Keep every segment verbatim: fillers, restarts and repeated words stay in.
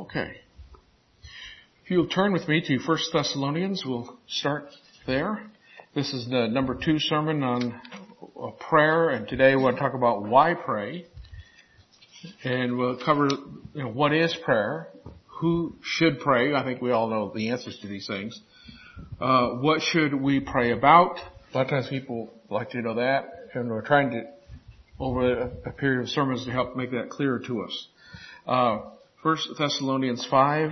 Okay. If you'll turn with me to First Thessalonians, we'll start there. This is the number two sermon on prayer, and today we'll talk about why pray. And we'll cover, you know, what is prayer, who should pray. I think we all know the answers to these things. Uh, what should we pray about? A lot of times people like to know that, and we're trying to, over a, a period of sermons, to help make that clearer to us. Uh, First Thessalonians five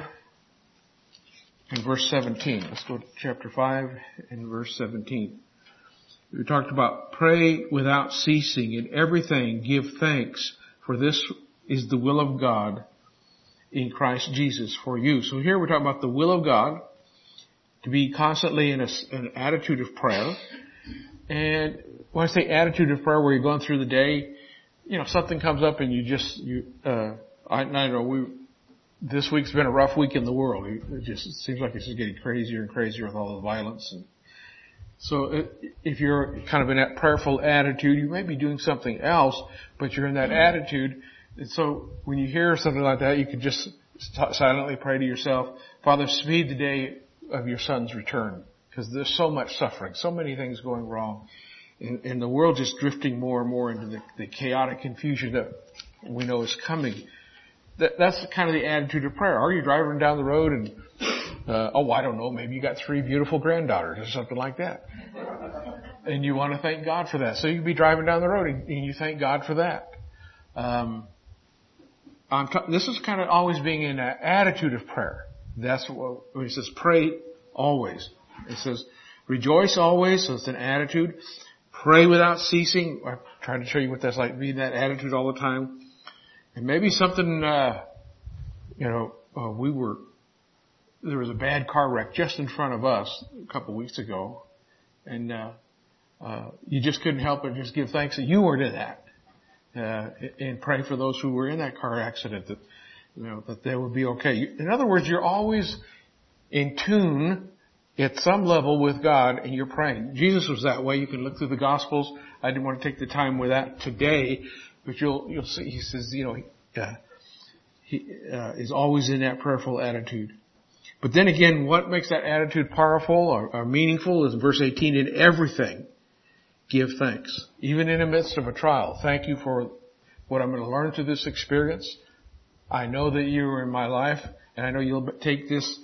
and verse seventeen. Let's go to chapter five and verse seventeen. We talked about pray without ceasing. In everything give thanks, for this is the will of God in Christ Jesus for you. So here we're talking about the will of God, to be constantly in a, an attitude of prayer. And when I say attitude of prayer, where you're going through the day, you know, something comes up and you just, you, uh, I, I know we, this week's been a rough week in the world. It just it seems like it's just getting crazier and crazier with all the violence. And so it, if you're kind of in that prayerful attitude, you may be doing something else, but you're in that attitude. And so when you hear something like that, you can just silently pray to yourself, Father, speed the day of your Son's return, because there's so much suffering, so many things going wrong, and, and the world just drifting more and more into the, the chaotic confusion that we know is coming. That, that's kind of the attitude of prayer. Are you driving down the road and, uh, oh, I don't know, maybe you got three beautiful granddaughters or something like that, and you want to thank God for that. So you can be driving down the road and, and you thank God for that. Um, I'm t- this is kind of always being in an attitude of prayer. That's what, when it says pray always. It says rejoice always, so it's an attitude. Pray without ceasing. I'm trying to show you what that's like, being that attitude all the time. And maybe something, uh, you know, uh, we were, there was a bad car wreck just in front of us a couple of weeks ago. And, uh, uh, you just couldn't help but just give thanks that you weren't in that. Uh, and pray for those who were in that car accident that, you know, that they would be okay. In other words, you're always in tune at some level with God, and you're praying. Jesus was that way. You can look through the Gospels. I didn't want to take the time with that today, but you'll you'll see. He says, you know, uh, he uh, is always in that prayerful attitude. But then again, what makes that attitude powerful or, or meaningful is verse eighteen. In everything, give thanks, even in the midst of a trial. Thank you for what I'm going to learn through this experience. I know that you are in my life, and I know you'll take this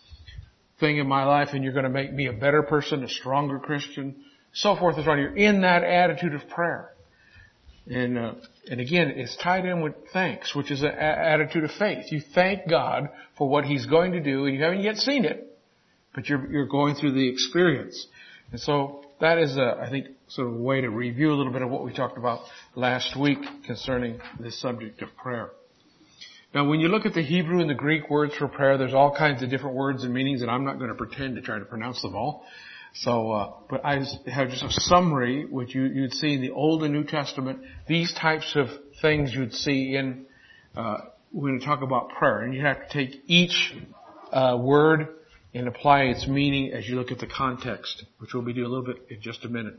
thing in my life and you're going to make me a better person, a stronger Christian, so forth and so on. You're in that attitude of prayer. And, uh, and again, it's tied in with thanks, which is an a- attitude of faith. You thank God for what He's going to do, and you haven't yet seen it, but you're, you're going through the experience. And so that is, a, I think, sort of a way to review a little bit of what we talked about last week concerning this subject of prayer. Now, when you look at the Hebrew and the Greek words for prayer, there's all kinds of different words and meanings, and I'm not going to pretend to try to pronounce them all. So, uh, but I have just a summary, which you, you'd see in the Old and New Testament. These types of things you'd see in uh, when we talk about prayer, and you have to take each uh, word and apply its meaning as you look at the context, which we'll be doing a little bit in just a minute.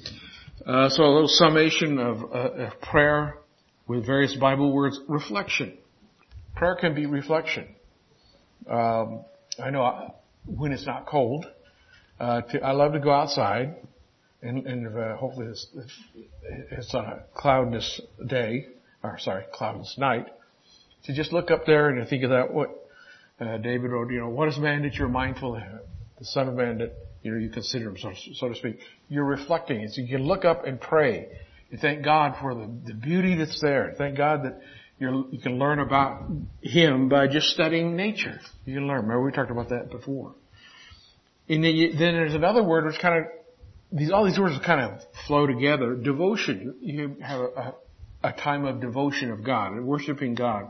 Uh, so, a little summation of, uh, of prayer with various Bible words. Reflection. Prayer can be reflection. Um, I know I, when it's not cold, uh, to, I love to go outside, and, and uh, hopefully it's, it's on a cloudless day, or sorry, cloudless night, to just look up there and think of that. What uh, David wrote, you know, what is man that you're mindful of? The Son of Man that you know you consider him, so, so to speak. You're reflecting, and so you can look up and pray and thank God for the, the beauty that's there. Thank God that. You're, you can learn about Him by just studying nature. You can learn. Remember, we talked about that before. And then, you, then there's another word which kind of, these all these words kind of flow together. Devotion. You have a, a time of devotion of God and worshiping God.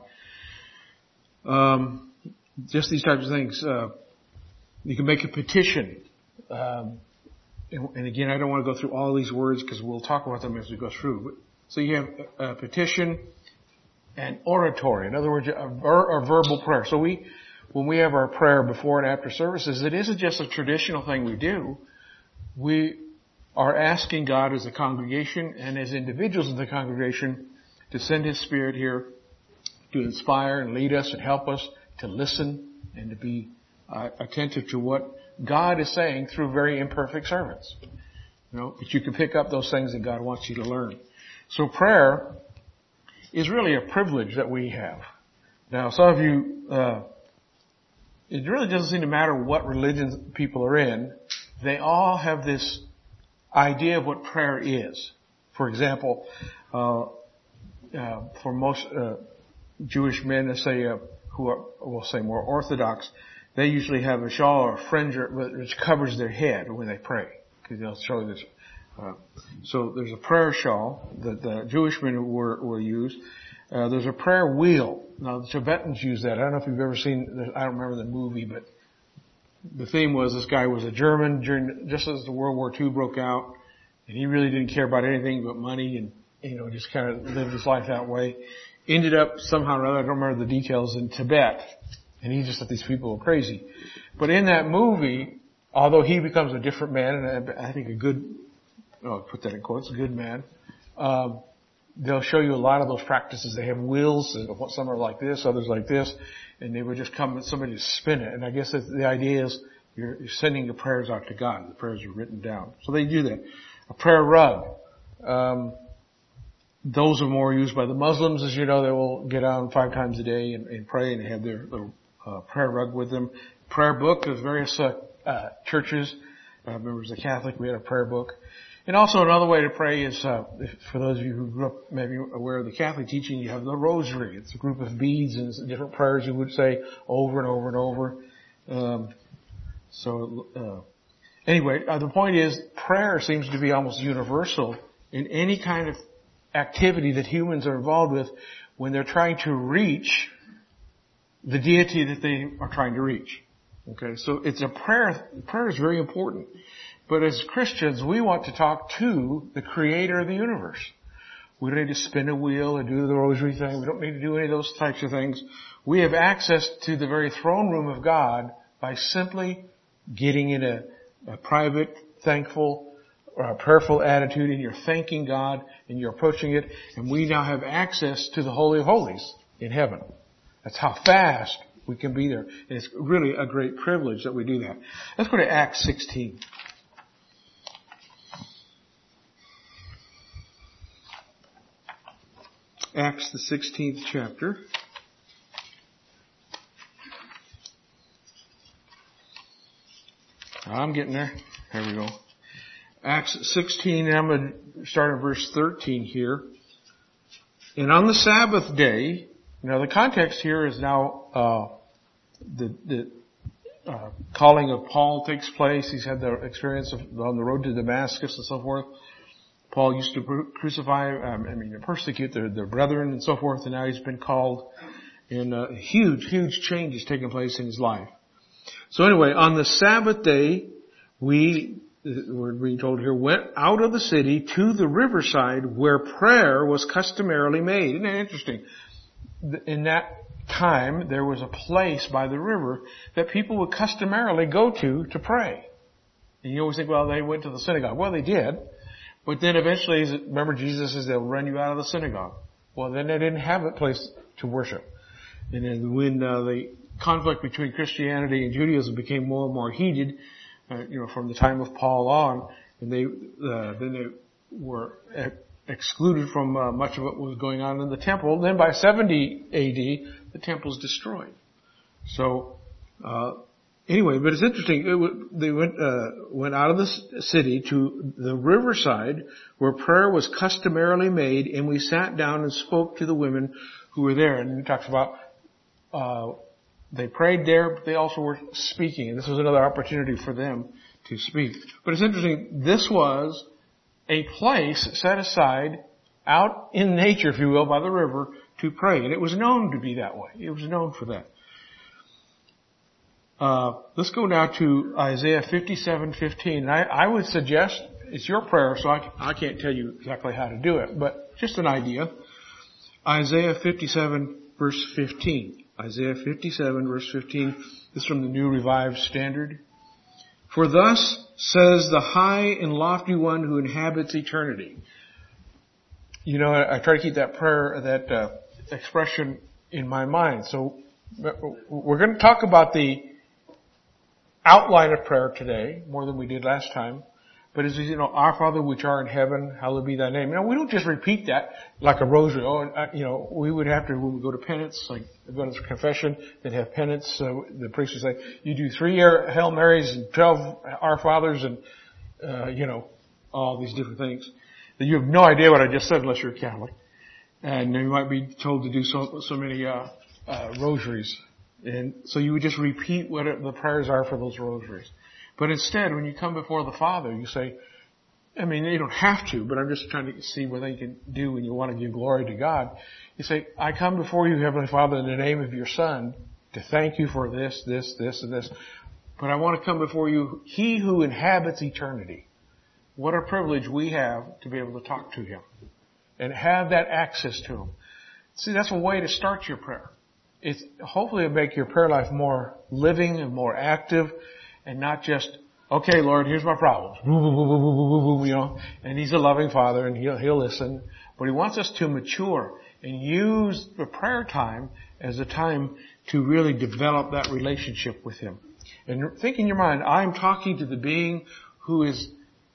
Um, just these types of things. Uh, you can make a petition. Um, and, and again, I don't want to go through all these words because we'll talk about them as we go through. But, so you have a, a petition. And oratory. In other words, a, ver- a verbal prayer. So we, when we have our prayer before and after services, it isn't just a traditional thing we do. We are asking God as a congregation and as individuals in the congregation to send His Spirit here to inspire and lead us and help us to listen and to be uh, attentive to what God is saying through very imperfect servants. You know, but you can pick up those things that God wants you to learn. So prayer is really a privilege that we have. Now, some of you, uh, it really doesn't seem to matter what religion people are in. They all have this idea of what prayer is. For example, uh, uh, for most uh, Jewish men, let's say, uh, who are, we'll say more orthodox, they usually have a shawl or a fringe which covers their head when they pray. Because they'll show you this. Uh, so there's a prayer shawl that the Jewish men will, will use. Uh, there's a prayer wheel. Now the Tibetans use that. I don't know if you've ever seen, I don't remember the movie, but the theme was this guy was a German during, just as the World War Two broke out, and he really didn't care about anything but money and, you know, just kind of lived his life that way. Ended up somehow or other, I don't remember the details, in Tibet, and he just thought these people were crazy. But in that movie, although he becomes a different man, and I think a good, oh, I'll put that in quotes, a good man, um, they'll show you a lot of those practices. They have wheels, some are like this, others like this, and they would just come with somebody to spin it. And I guess the idea is you're, you're sending your prayers out to God. The prayers are written down. So they do that. A prayer rug. Um, those are more used by the Muslims. As you know, they will get on five times a day and, and pray and have their little uh, prayer rug with them. Prayer book. There's various uh, uh, churches. Uh, members of the Catholic, we had a prayer book. And also another way to pray is, uh, for those of you who grew up maybe aware of the Catholic teaching, you have the rosary. It's a group of beads and different prayers you would say over and over and over. Um, so, uh, anyway, uh, the point is prayer seems to be almost universal in any kind of activity that humans are involved with when they're trying to reach the deity that they are trying to reach. Okay, so it's a prayer. Prayer is very important. But as Christians, we want to talk to the creator of the universe. We don't need to spin a wheel or do the rosary thing. We don't need to do any of those types of things. We have access to the very throne room of God by simply getting in a, a private, thankful, uh, prayerful attitude, and you're thanking God and you're approaching it. And we now have access to the Holy of Holies in heaven. That's how fast we can be there. And it's really a great privilege that we do that. Let's go to Acts sixteen. Acts, the sixteenth chapter. I'm getting there. There we go. Acts sixteen, and I'm going to start in verse thirteen here. And on the Sabbath day, now the context here is now uh, the, the uh, calling of Paul takes place. He's had the experience of on the road to Damascus and so forth. Paul used to crucify, um, I mean, persecute their, their brethren and so forth, and now he's been called, and uh, huge, huge changes taking place in his life. So anyway, on the Sabbath day, we, we're being told here, went out of the city to the riverside where prayer was customarily made. Isn't that interesting? In that time, there was a place by the river that people would customarily go to to pray. And you always think, well, they went to the synagogue. Well, they did. But then eventually, remember Jesus says they'll run you out of the synagogue. Well, then they didn't have a place to worship. And then when uh, the conflict between Christianity and Judaism became more and more heated, uh, you know, from the time of Paul on, and they uh, then they were excluded from uh, much of what was going on in the temple. Then by seventy A D, the temple is destroyed. So uh anyway, but it's interesting. It w- they went uh, went out of the city to the riverside where prayer was customarily made, and we sat down and spoke to the women who were there. And it talks about uh they prayed there, but they also were speaking. And this was another opportunity for them to speak. But it's interesting. This was a place set aside out in nature, if you will, by the river to pray. And it was known to be that way. It was known for that. Uh, let's go now to Isaiah fifty-seven fifteen. I, I would suggest, it's your prayer, so I, I can't tell you exactly how to do it, but just an idea. Isaiah fifty-seven verse fifteen. Isaiah fifty-seven verse fifteen. This is from the New Revised Standard. For thus says the high and lofty one who inhabits eternity. You know, I, I try to keep that prayer, that uh, expression in my mind. So We're going to talk about the outline of prayer today, more than we did last time. But as you know, our Father which art in heaven, hallowed be thy name. Now, we don't just repeat that like a rosary. Oh, you know, we would have to, when we go to penance, like go to confession, then have penance. So the priest would say, you do three Hail Marys and twelve Our Fathers and, uh, you know, all these different things. You have no idea what I just said unless you're a Catholic. And you might be told to do so, so many, uh, uh, rosaries. And so you would just repeat what the prayers are for those rosaries. But instead, when you come before the Father, you say, I mean, you don't have to, but I'm just trying to see what you can do when you want to give glory to God. You say, I come before you, Heavenly Father, in the name of your Son, to thank you for this, this, this, and this. But I want to come before you, He who inhabits eternity. What a privilege we have to be able to talk to Him and have that access to Him. See, that's a way to start your prayer. It's hopefully it'll make your prayer life more living and more active. And not just, okay, Lord, here's my problems. You know, and He's a loving Father and He'll, He'll listen. But He wants us to mature and use the prayer time as a time to really develop that relationship with Him. And think in your mind, I'm talking to the being who is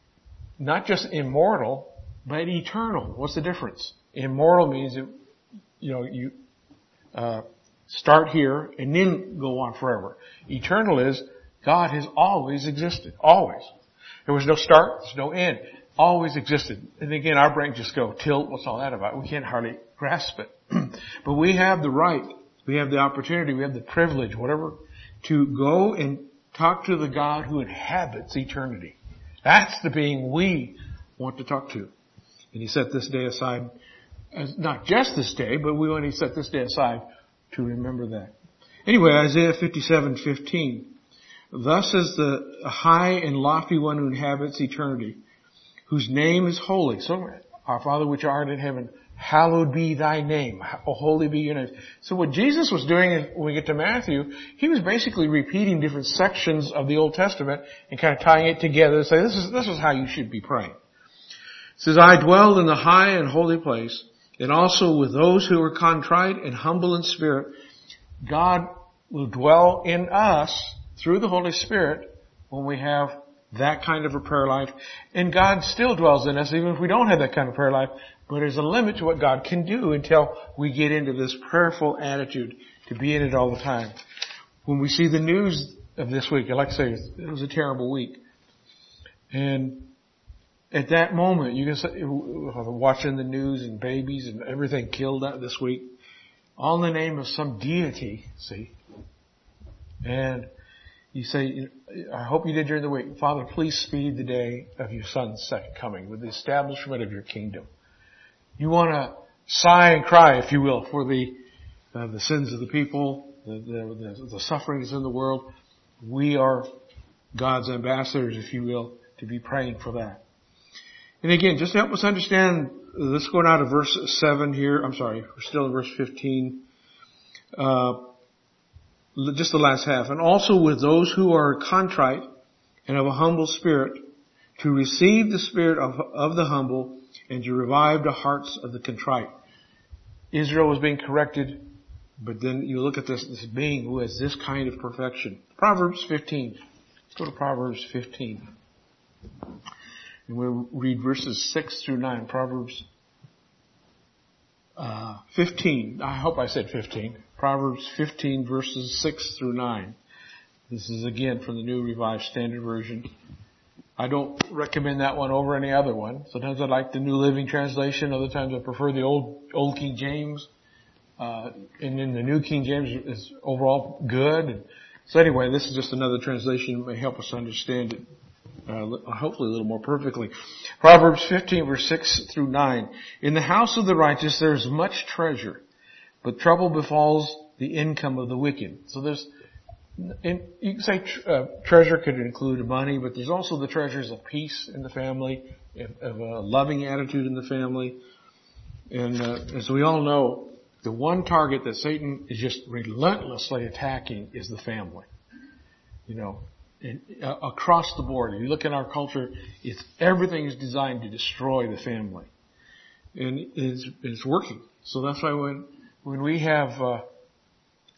not just immortal, but eternal. What's the difference? Immortal means that, you know, you, uh, start here and then go on forever. Eternal is, God has always existed. Always. There was no start. There's no end. Always existed. And again, our brain just go, tilt, what's all that about? We can't hardly grasp it. But we have the right, we have the opportunity, we have the privilege, whatever, to go and talk to the God who inhabits eternity. That's the being we want to talk to. And He set this day aside, as not just this day, but we want to set this day aside to remember that. Anyway, Isaiah fifty-seven fifteen. Thus is the high and lofty one who inhabits eternity, whose name is holy. So, our Father which art in heaven, hallowed be thy name. Holy be your name. So what Jesus was doing is, when we get to Matthew, He was basically repeating different sections of the Old Testament and kind of tying it together and say, this is, this is how you should be praying. It says, I dwell in the high and holy place, and also with those who are contrite and humble in spirit. God will dwell in us through the Holy Spirit when we have that kind of a prayer life. And God still dwells in us even if we don't have that kind of prayer life. But there's a limit to what God can do until we get into this prayerful attitude to be in it all the time. When we see the news of this week, like I say, it was a terrible week. And at that moment, you can say, watching the news and babies and everything killed out this week, all in the name of some deity, see. And you say, I hope you did during the week, Father, please speed the day of your Son's second coming with the establishment of your kingdom. You want to sigh and cry, if you will, for the uh, the sins of the people, the, the, the, the sufferings in the world. We are God's ambassadors, if you will, to be praying for that. And again, just to help us understand, let's go now to verse seven here. I'm sorry, we're still in verse fifteen. Uh, just the last half. And also with those who are contrite and of a humble spirit, to receive the spirit of, of the humble and to revive the hearts of the contrite. Israel was being corrected, but then you look at this, this being who has this kind of perfection. Proverbs fifteen. Let's go to Proverbs fifteen. And we'll read verses six through nine. Proverbs uh, fifteen. I hope I said fifteen. Proverbs fifteen verses six through nine. This is again from the New Revised Standard Version. I don't recommend that one over any other one. Sometimes I like the New Living Translation. Other times I prefer the old Old King James. Uh, and then the New King James is overall good. And so anyway, this is just another translation that may help us understand it. Uh, hopefully a little more perfectly. Proverbs fifteen verse six through nine. In the house of the righteous there is much treasure, but trouble befalls the income of the wicked. So there's, in, you can say uh, treasure could include money, but there's also the treasures of peace in the family, of a loving attitude in the family. And uh, as we all know, the one target that Satan is just relentlessly attacking is the family. You know, and, uh, across the board. If you look at our culture, it's everything is designed to destroy the family, and it's, it's working. So that's why when when we have uh,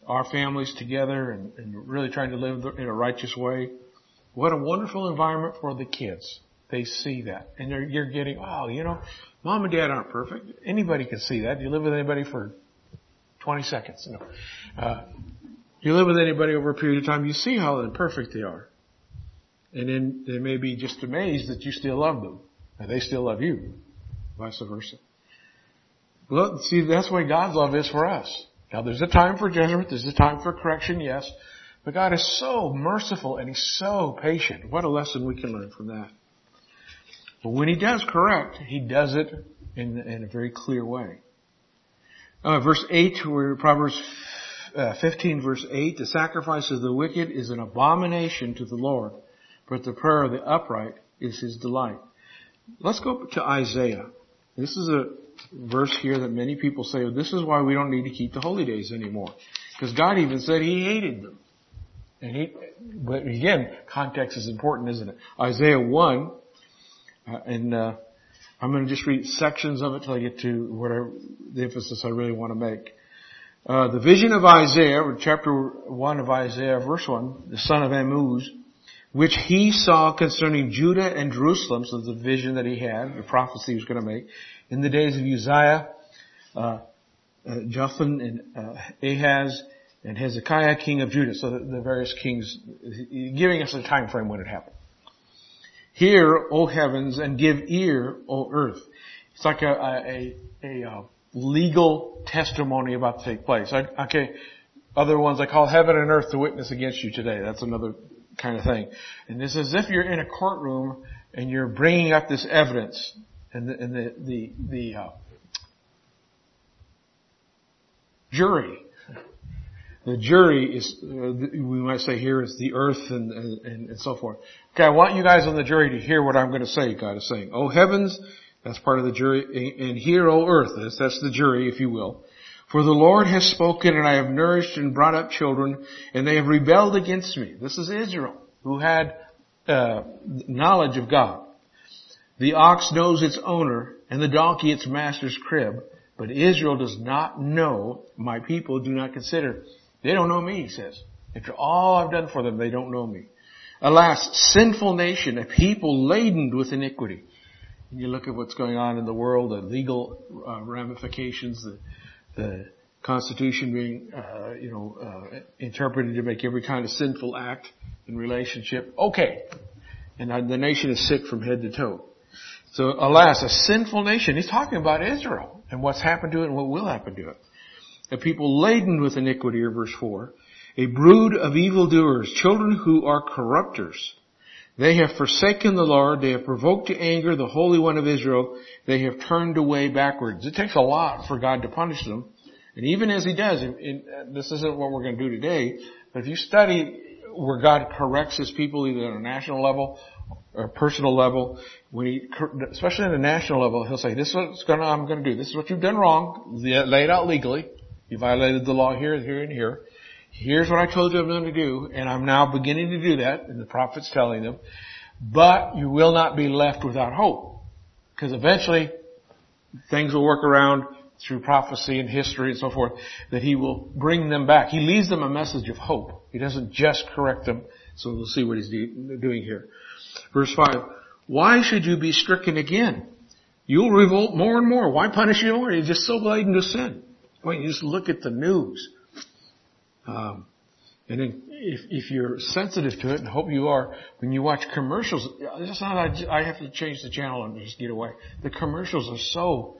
our families together and, and really trying to live in a righteous way. What a wonderful environment for the kids. They see that. And you're, you're getting, oh, you know, mom and dad aren't perfect. Anybody can see that. You live with anybody for twenty seconds. You know. Uh, you live with anybody over a period of time, you see how imperfect they are. And then they may be just amazed that you still love them. And they still love you. Vice versa. Well, see, that's the way God's love is for us. Now, there's a time for judgment. There's a time for correction, yes. But God is so merciful and He's so patient. What a lesson we can learn from that. But when He does correct, He does it in, in a very clear way. Uh, verse eight, where Proverbs uh, fifteen, verse eight, the sacrifice of the wicked is an abomination to the Lord, but the prayer of the upright is His delight. Let's go to Isaiah. This is a verse here that many people say, well, this is why we don't need to keep the holy days anymore. Because God even said He hated them. And he, but again, context is important, isn't it? Isaiah one, uh, and uh, I'm going to just read sections of it till I get to whatever the emphasis I really want to make. Uh, the vision of Isaiah, chapter one of Isaiah, verse one, the son of Amoz, which he saw concerning Judah and Jerusalem, so the vision that he had, the prophecy he was going to make, in the days of Uzziah, uh, uh Jotham, and uh, Ahaz, and Hezekiah, king of Judah. So the, the various kings, giving us a time frame when it happened. Hear, O heavens, and give ear, O earth. It's like a, a, a, a legal testimony about to take place. I, okay, other ones I call heaven and earth to witness against you today. That's another kind of thing. And this is as if you're in a courtroom and you're bringing up this evidence, and the, and the, the, the uh, jury. The jury is, uh, we might say here, is the earth and, and, and so forth. Okay, I want you guys on the jury to hear what I'm going to say, God is saying. O heavens, that's part of the jury, and hear, O earth, that's, that's the jury, if you will. For the Lord has spoken, and I have nourished and brought up children, and they have rebelled against me. This is Israel, who had uh, knowledge of God. The ox knows its owner, and the donkey its master's crib, but Israel does not know, my people do not consider. They don't know me, he says. After all I've done for them, they don't know me. Alas, sinful nation, a people laden with iniquity. And you look at what's going on in the world, the legal uh, ramifications, the, the Constitution being, uh, you know, uh, interpreted to make every kind of sinful act in relationship. Okay. And the nation is sick from head to toe. So, alas, a sinful nation. He's talking about Israel and what's happened to it and what will happen to it. A people laden with iniquity, or verse four. A brood of evildoers, children who are corrupters. They have forsaken the Lord. They have provoked to anger the Holy One of Israel. They have turned away backwards. It takes a lot for God to punish them. And even as He does, in, in, this isn't what we're going to do today, but if you study where God corrects His people either on a national level or a personal level, when He, especially on a national level, He'll say, this is what gonna, I'm going to do. This is what you've done wrong. Lay it out legally. You violated the law here, here, and here. Here's what I told you I'm going to do, and I'm now beginning to do that, and the prophet's telling them. But you will not be left without hope. Because eventually, things will work around through prophecy and history and so forth, that He will bring them back. He leaves them a message of hope. He doesn't just correct them. So we'll see what He's doing here. Verse five. Why should you be stricken again? You'll revolt more and more. Why punish you more? You're just so laden to sin. Well, you just look at the news. Um, and then if, if you're sensitive to it, and I hope you are, when you watch commercials, it's not I, I have to change the channel and just get away. The commercials are so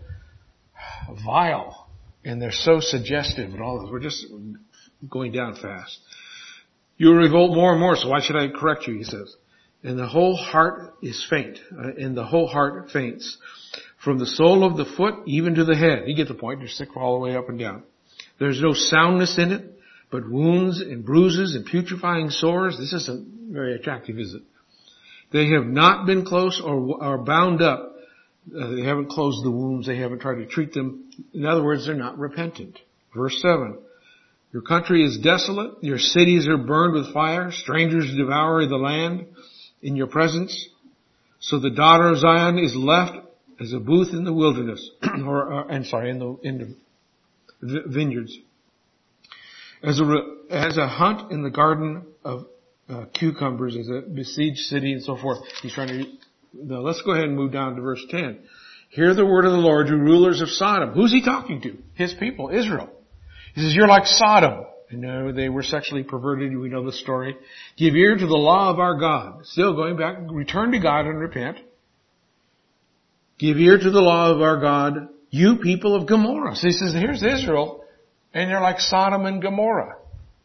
vile and they're so suggestive and all this. We're just going down fast. You'll revolt more and more, so why should I correct you, he says. And the whole heart is faint, uh, and the whole heart faints. From the sole of the foot even to the head. You get the point. You're sick all the way up and down. There's no soundness in it, but wounds and bruises and putrefying sores. This isn't very attractive, is it? They have not been close or are bound up. Uh, they haven't closed the wounds. They haven't tried to treat them. In other words, they're not repentant. Verse seven. Your country is desolate. Your cities are burned with fire. Strangers devour the land in your presence. So the daughter of Zion is left as a booth in the wilderness, or, uh, I'm sorry, in the, in the vineyards. As a, as a hunt in the garden of uh, cucumbers, as a besieged city and so forth. He's trying to, now let's go ahead and move down to verse ten. Hear the word of the Lord, you rulers of Sodom. Who's he talking to? His people, Israel. He says, you're like Sodom. You know, they were sexually perverted. We know the story. Give ear to the law of our God. Still going back, return to God and repent. Give ear to the law of our God, you people of Gomorrah. So he says, here's Israel, and they're like Sodom and Gomorrah.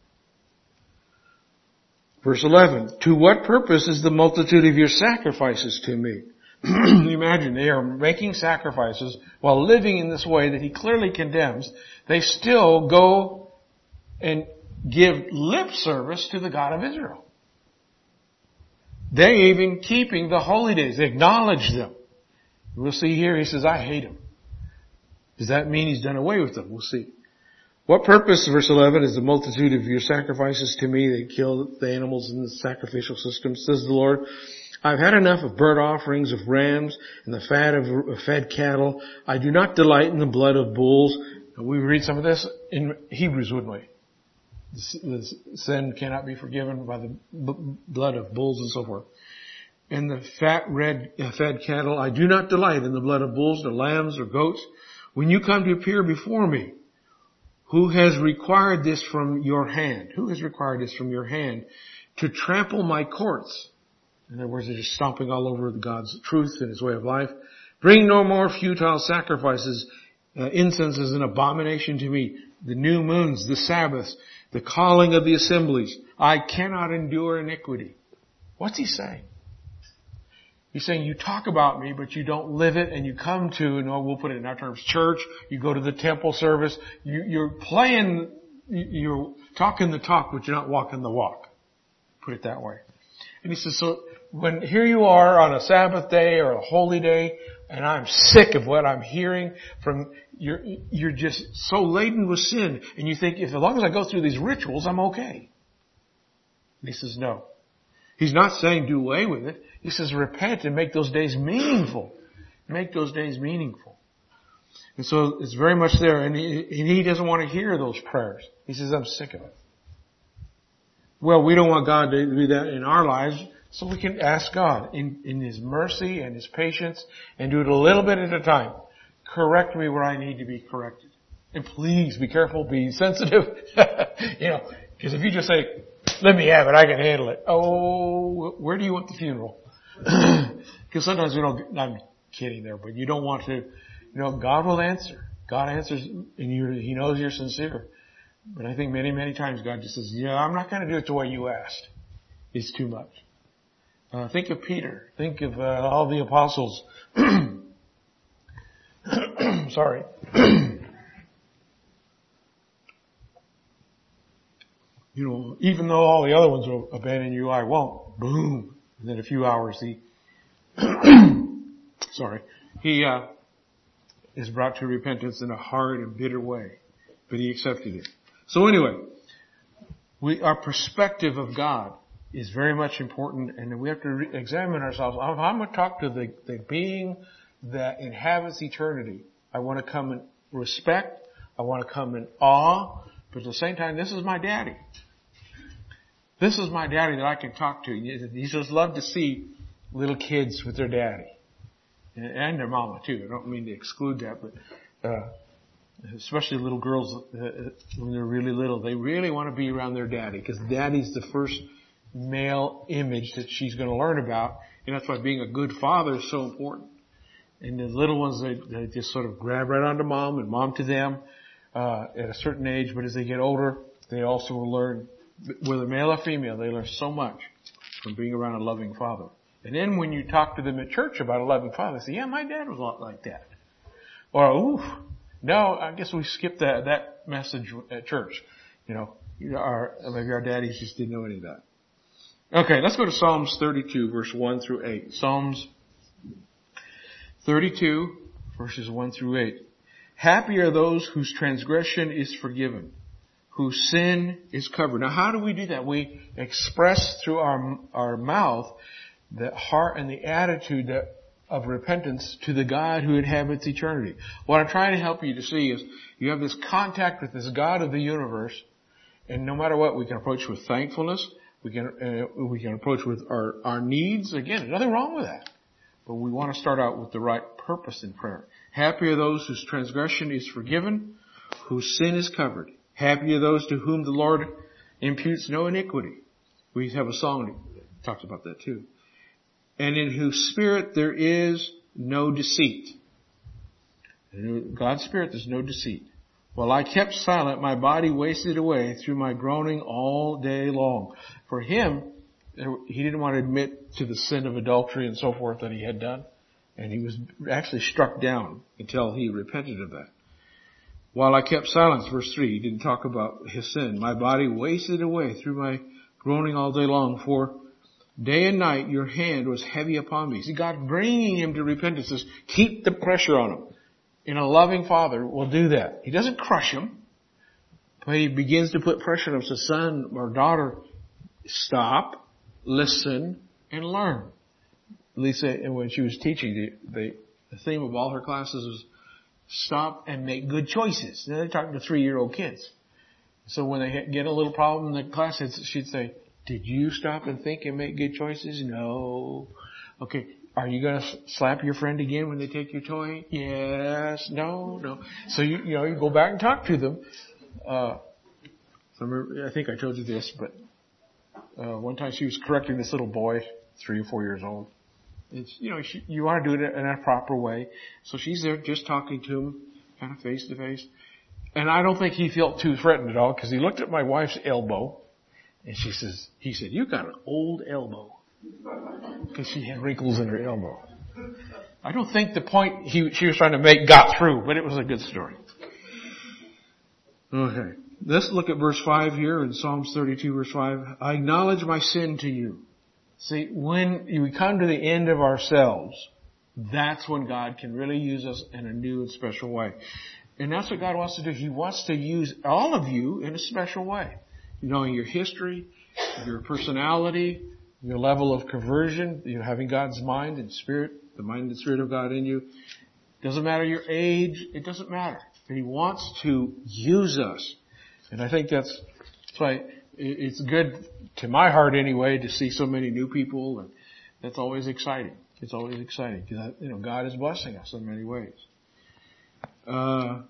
Verse eleven, to what purpose is the multitude of your sacrifices to me? Imagine, they are making sacrifices while living in this way that he clearly condemns. They still go and give lip service to the God of Israel. They even keeping the holy days. They acknowledge them. We'll see here, he says, I hate them. Does that mean he's done away with them? We'll see. What purpose, verse eleven, is the multitude of your sacrifices to me? They kill the animals in the sacrificial system, says the Lord. I've had enough of burnt offerings of rams and the fat of fed cattle. I do not delight in the blood of bulls. We read some of this in Hebrews, wouldn't we? The sin cannot be forgiven by the blood of bulls and so forth. And the fat red fed cattle, I do not delight in the blood of bulls or lambs or goats. When you come to appear before me, who has required this from your hand? Who has required this from your hand to trample my courts? In other words, they're just stomping all over God's truth and His way of life. Bring no more futile sacrifices. Uh, incense is an abomination to me. The new moons, the Sabbaths, the calling of the assemblies. I cannot endure iniquity. What's he saying? He's saying you talk about me, but you don't live it, and you come to, and we'll put it in our terms, church. You go to the temple service. You, you're playing, you're talking the talk, but you're not walking the walk. Put it that way. And he says, so when here you are on a Sabbath day or a holy day, and I'm sick of what I'm hearing from, you're, you're just so laden with sin, and you think, if as long as I go through these rituals, I'm okay. And he says, no. He's not saying do away with it. He says repent and make those days meaningful. Make those days meaningful. And so it's very much there, and he, and he doesn't want to hear those prayers. He says, I'm sick of it. Well, we don't want God to do that in our lives, so we can ask God in, in His mercy and His patience and do it a little bit at a time. Correct me where I need to be corrected. And please be careful, be sensitive. You know, because if you just say, let me have it, I can handle it. Oh, where do you want the funeral? Because sometimes we don't, I'm kidding there, but you don't want to, you know, God will answer. God answers, and you, He knows you're sincere. But I think many, many times God just says, yeah, I'm not going to do it the way you asked. It's too much. Uh, think of Peter. Think of uh, all the apostles. Sorry. You know, even though all the other ones will abandon you, I won't. Boom. And then a few hours he, sorry, he uh, is brought to repentance in a hard and bitter way. But he accepted it. So anyway, we, our perspective of God is very much important, and we have to re- examine ourselves. I'm going to talk to the, the being that inhabits eternity. I want to come in respect. I want to come in awe. But at the same time, this is my daddy. This is my daddy that I can talk to. He just love to see little kids with their daddy. And, and their mama too. I don't mean to exclude that, but, uh, especially little girls, uh, when they're really little, they really want to be around their daddy, because daddy's the first male image that she's going to learn about. And that's why being a good father is so important. And the little ones, they, they just sort of grab right onto mom and mom to them, uh, at a certain age. But as they get older, they also will learn, whether male or female, they learn so much from being around a loving father. And then when you talk to them at church about a loving father, they say, yeah, my dad was a lot like that. Or, oof, no, I guess we skipped that, that message at church. You know, our, maybe our daddies just didn't know any of that. Okay, let's go to Psalms thirty-two, verse one through eight. Psalms thirty-two, verses one through eight. Happy are those whose transgression is forgiven, whose sin is covered. Now, how do we do that? We express through our our mouth the heart and the attitude that, of repentance to the God who inhabits eternity. What I'm trying to help you to see is you have this contact with this God of the universe, And no matter what, we can approach with thankfulness. We can, uh, we can approach with our, our needs. Again, nothing wrong with that. But we want to start out with the right purpose in prayer. Happy are those whose transgression is forgiven, whose sin is covered. Happy are those to whom the Lord imputes no iniquity. We have a song that talks about that too. And in whose spirit there is no deceit. In God's spirit there's no deceit. While I kept silent, my body wasted away through my groaning all day long. For him, he didn't want to admit to the sin of adultery and so forth that he had done. And he was actually struck down until he repented of that. While I kept silence, verse three, he didn't talk about his sin. My body wasted away through my groaning all day long, for day and night your hand was heavy upon me. See, God bringing him to repentance says, keep the pressure on him. And a loving father will do that. He doesn't crush him, but he begins to put pressure on him. So son or daughter, stop, listen, and learn. Lisa, and when she was teaching, the, the, the theme of all her classes was stop and make good choices. Now they're talking to three-year-old kids. So when they get a little problem in the class, she'd say, did you stop and think and make good choices? No. Okay. Are you going to slap your friend again when they take your toy? Yes. No. No. So you, you know, you go back and talk to them. Uh, I remember, I think I told you this, but, uh, one time she was correcting this little boy, three or four years old. It's, you know, she, you want to do it in a proper way. So she's there just talking to him, kind of face to face. And I don't think he felt too threatened at all, because he looked at my wife's elbow, and she says, he said, you got an old elbow. Because she had wrinkles in her elbow. I don't think the point he, she was trying to make got through, but it was a good story. Okay. Let's look at verse five here in Psalms thirty-two, verse five. I acknowledge my sin to you. See, when we come to the end of ourselves, that's when God can really use us in a new and special way. And that's what God wants to do. He wants to use all of you in a special way. You know, your history, your personality, your level of conversion, you know, having God's mind and spirit, the mind and spirit of God in you. Doesn't matter your age. It doesn't matter. He wants to use us. And I think that's, that's why it's good to my heart anyway to see so many new people, and that's always exciting. It's always exciting because, you know, God is blessing us in many ways. Uh,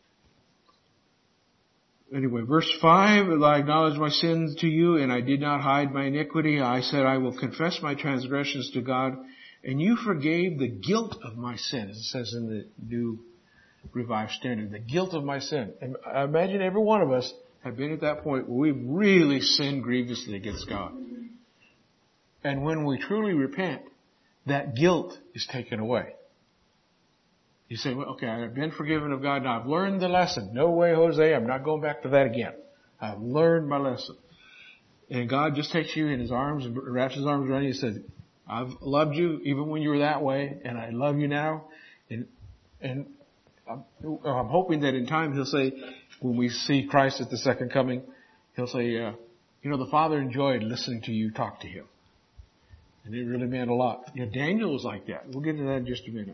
Anyway, verse five, I acknowledge my sins to you, and I did not hide my iniquity. I said, I will confess my transgressions to God, and you forgave the guilt of my sin, as it says in the New Revised Standard, the guilt of my sin. And I imagine every one of us have been at that point where we've really sinned grievously against God. And when we truly repent, that guilt is taken away. You say, well, okay, I've been forgiven of God. Now I've learned the lesson. No way, Jose, I'm not going back to that again. I've learned my lesson. And God just takes you in his arms and wraps his arms around you and says, I've loved you even when you were that way, and I love you now. And, and I'm, I'm hoping that in time he'll say, when we see Christ at the second coming, he'll say, uh, you know, the Father enjoyed listening to you talk to him. And it really meant a lot. You know, Daniel was like that. We'll get into that in just a minute.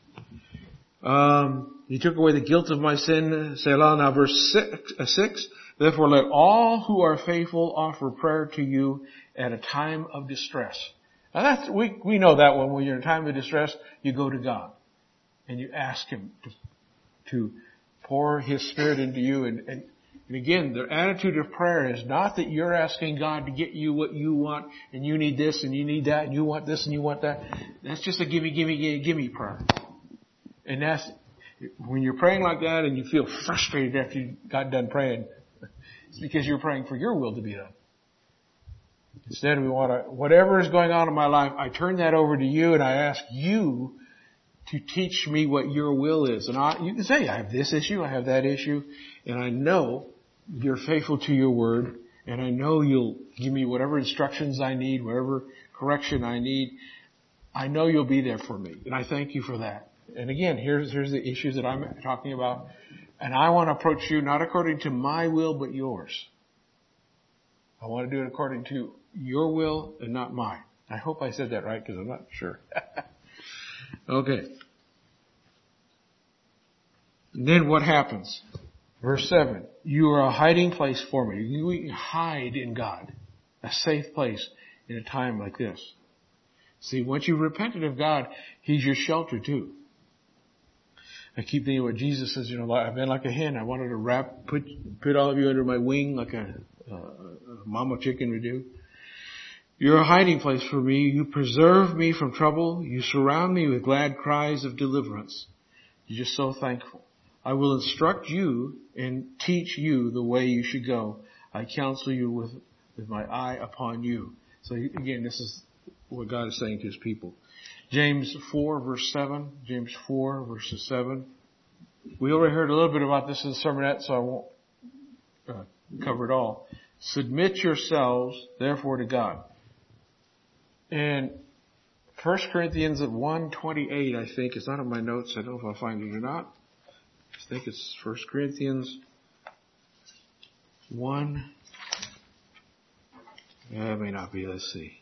Um, he took away the guilt of my sin, Selah. Now verse six, uh, six, therefore let all who are faithful offer prayer to you at a time of distress. Now that's, we, we know that one. When you're in a time of distress, you go to God and you ask him to, to pour his spirit into you. And, and, and again, the attitude of prayer is not that you're asking God to get you what you want, and you need this and you need that and you want this and you want that. That's just a gimme, gimme, gimme, gimme prayer. And that's, when you're praying like that and you feel frustrated after you got done praying, it's because you're praying for your will to be done. Instead, we want to, whatever is going on in my life, I turn that over to you and I ask you to teach me what your will is. And I, you can say, I have this issue, I have that issue, and I know you're faithful to your word, and I know you'll give me whatever instructions I need, whatever correction I need. I know you'll be there for me, and I thank you for that. And again, here's, here's the issues that I'm talking about. And I want to approach you not according to my will, but yours. I want to do it according to your will and not mine. I hope I said that right because I'm not sure. Okay. And then what happens? Verse seven, you are a hiding place for me. You hide in God, a safe place in a time like this. See, once you've repented of God, He's your shelter too. I keep thinking what Jesus says, you know, I've been like a hen. I wanted to wrap, put, put all of you under my wing like a, a, a mama chicken would do. You're a hiding place for me. You preserve me from trouble. You surround me with glad cries of deliverance. You're just so thankful. I will instruct you and teach you the way you should go. I counsel you with, with my eye upon you. So again, this is what God is saying to His people. James four verse seven. James four verses seven. We already heard a little bit about this in the sermonette, so I won't uh, cover it all. Submit yourselves, therefore, to God. And First Corinthians one twenty-eight, I think, it's not in my notes. I don't know if I'll find it or not. I think it's First Corinthians one. That may not be. Let's see.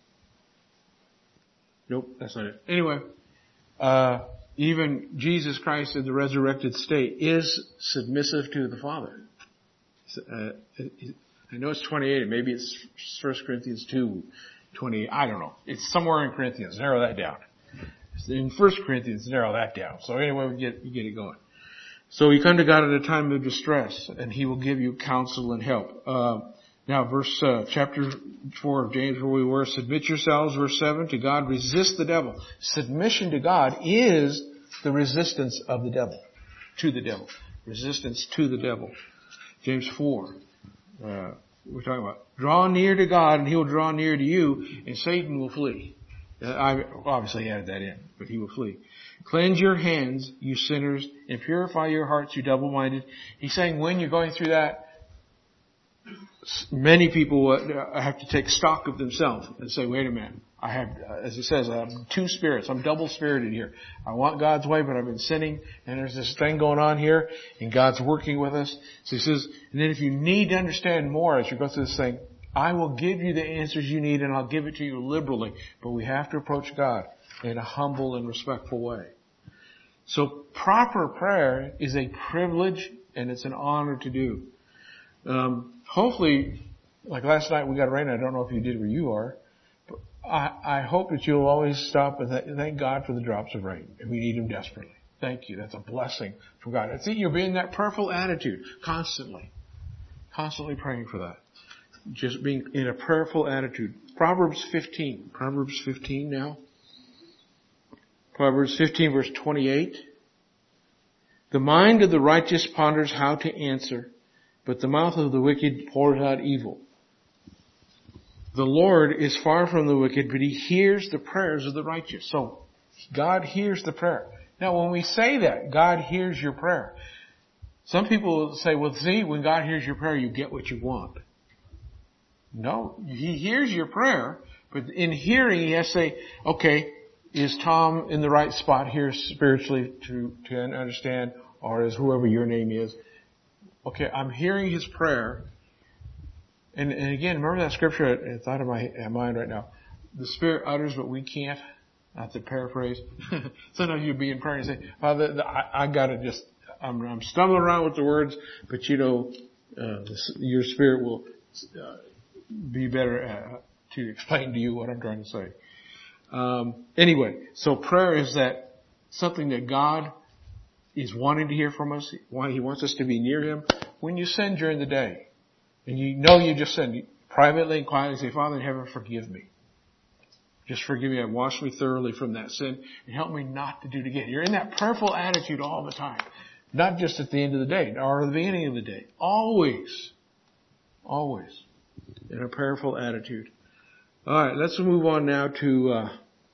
Nope, that's not it. Anyway, uh, even Jesus Christ in the resurrected state is submissive to the Father. Uh, I know it's twenty-eight. Maybe it's First Corinthians two twenty-eight. I don't know. It's somewhere in Corinthians. Narrow that down. In First Corinthians, narrow that down. So anyway, we get, we get it going. So you come to God at a time of distress, and He will give you counsel and help. Uh, now, verse uh, chapter four of James, where we were, submit yourselves, verse seven, to God, resist the devil. Submission to God is the resistance of the devil, to the devil. Resistance to the devil. James four, uh, we're talking about, draw near to God, and He will draw near to you, and Satan will flee. Uh, I obviously added that in, but he will flee. Cleanse your hands, you sinners, and purify your hearts, you double-minded. He's saying when you're going through that, many people have to take stock of themselves and say, wait a minute, I have, as it says, I have two spirits. I'm double-spirited here. I want God's way, but I've been sinning, and there's this thing going on here, and God's working with us. So he says, and then if you need to understand more as you go through this thing, I will give you the answers you need, and I'll give it to you liberally. But we have to approach God in a humble and respectful way. So proper prayer is a privilege, and it's an honor to do. Um, hopefully, like last night we got rain. I don't know if you did where you are. But I, I hope that you'll always stop and th- thank God for the drops of rain. And we need Him desperately. Thank you. That's a blessing from God. I think you'll be in that prayerful attitude constantly. Constantly praying for that. Just being in a prayerful attitude. Proverbs fifteen. Proverbs fifteen now. Proverbs fifteen verse twenty-eight. The mind of the righteous ponders how to answer, but the mouth of the wicked pours out evil. The Lord is far from the wicked, but He hears the prayers of the righteous. So, God hears the prayer. Now, when we say that, God hears your prayer. Some people say, well, see, when God hears your prayer, you get what you want. No, He hears your prayer, but in hearing, He has to say, okay, is Tom in the right spot here spiritually to, to understand, or is whoever your name is? Okay, I'm hearing his prayer. And, and again, remember that scripture at, at thought of my mind right now. The Spirit utters, but we can't. Not to paraphrase. Sometimes you'll be in prayer and say, Father, the, I, I gotta just, I'm, I'm stumbling around with the words, but you know, uh, the, your Spirit will uh, be better uh, to explain to you what I'm trying to say. Um, anyway, so prayer is that something that God is wanting to hear from us. Why He wants us to be near Him. When you sin during the day, and you know you just sin, privately and quietly say, Father in heaven, forgive me. Just forgive me and wash me thoroughly from that sin and help me not to do it again. You're in that prayerful attitude all the time. Not just at the end of the day or at the beginning of the day. Always. Always. In a prayerful attitude. Alright, let's move on now to uh,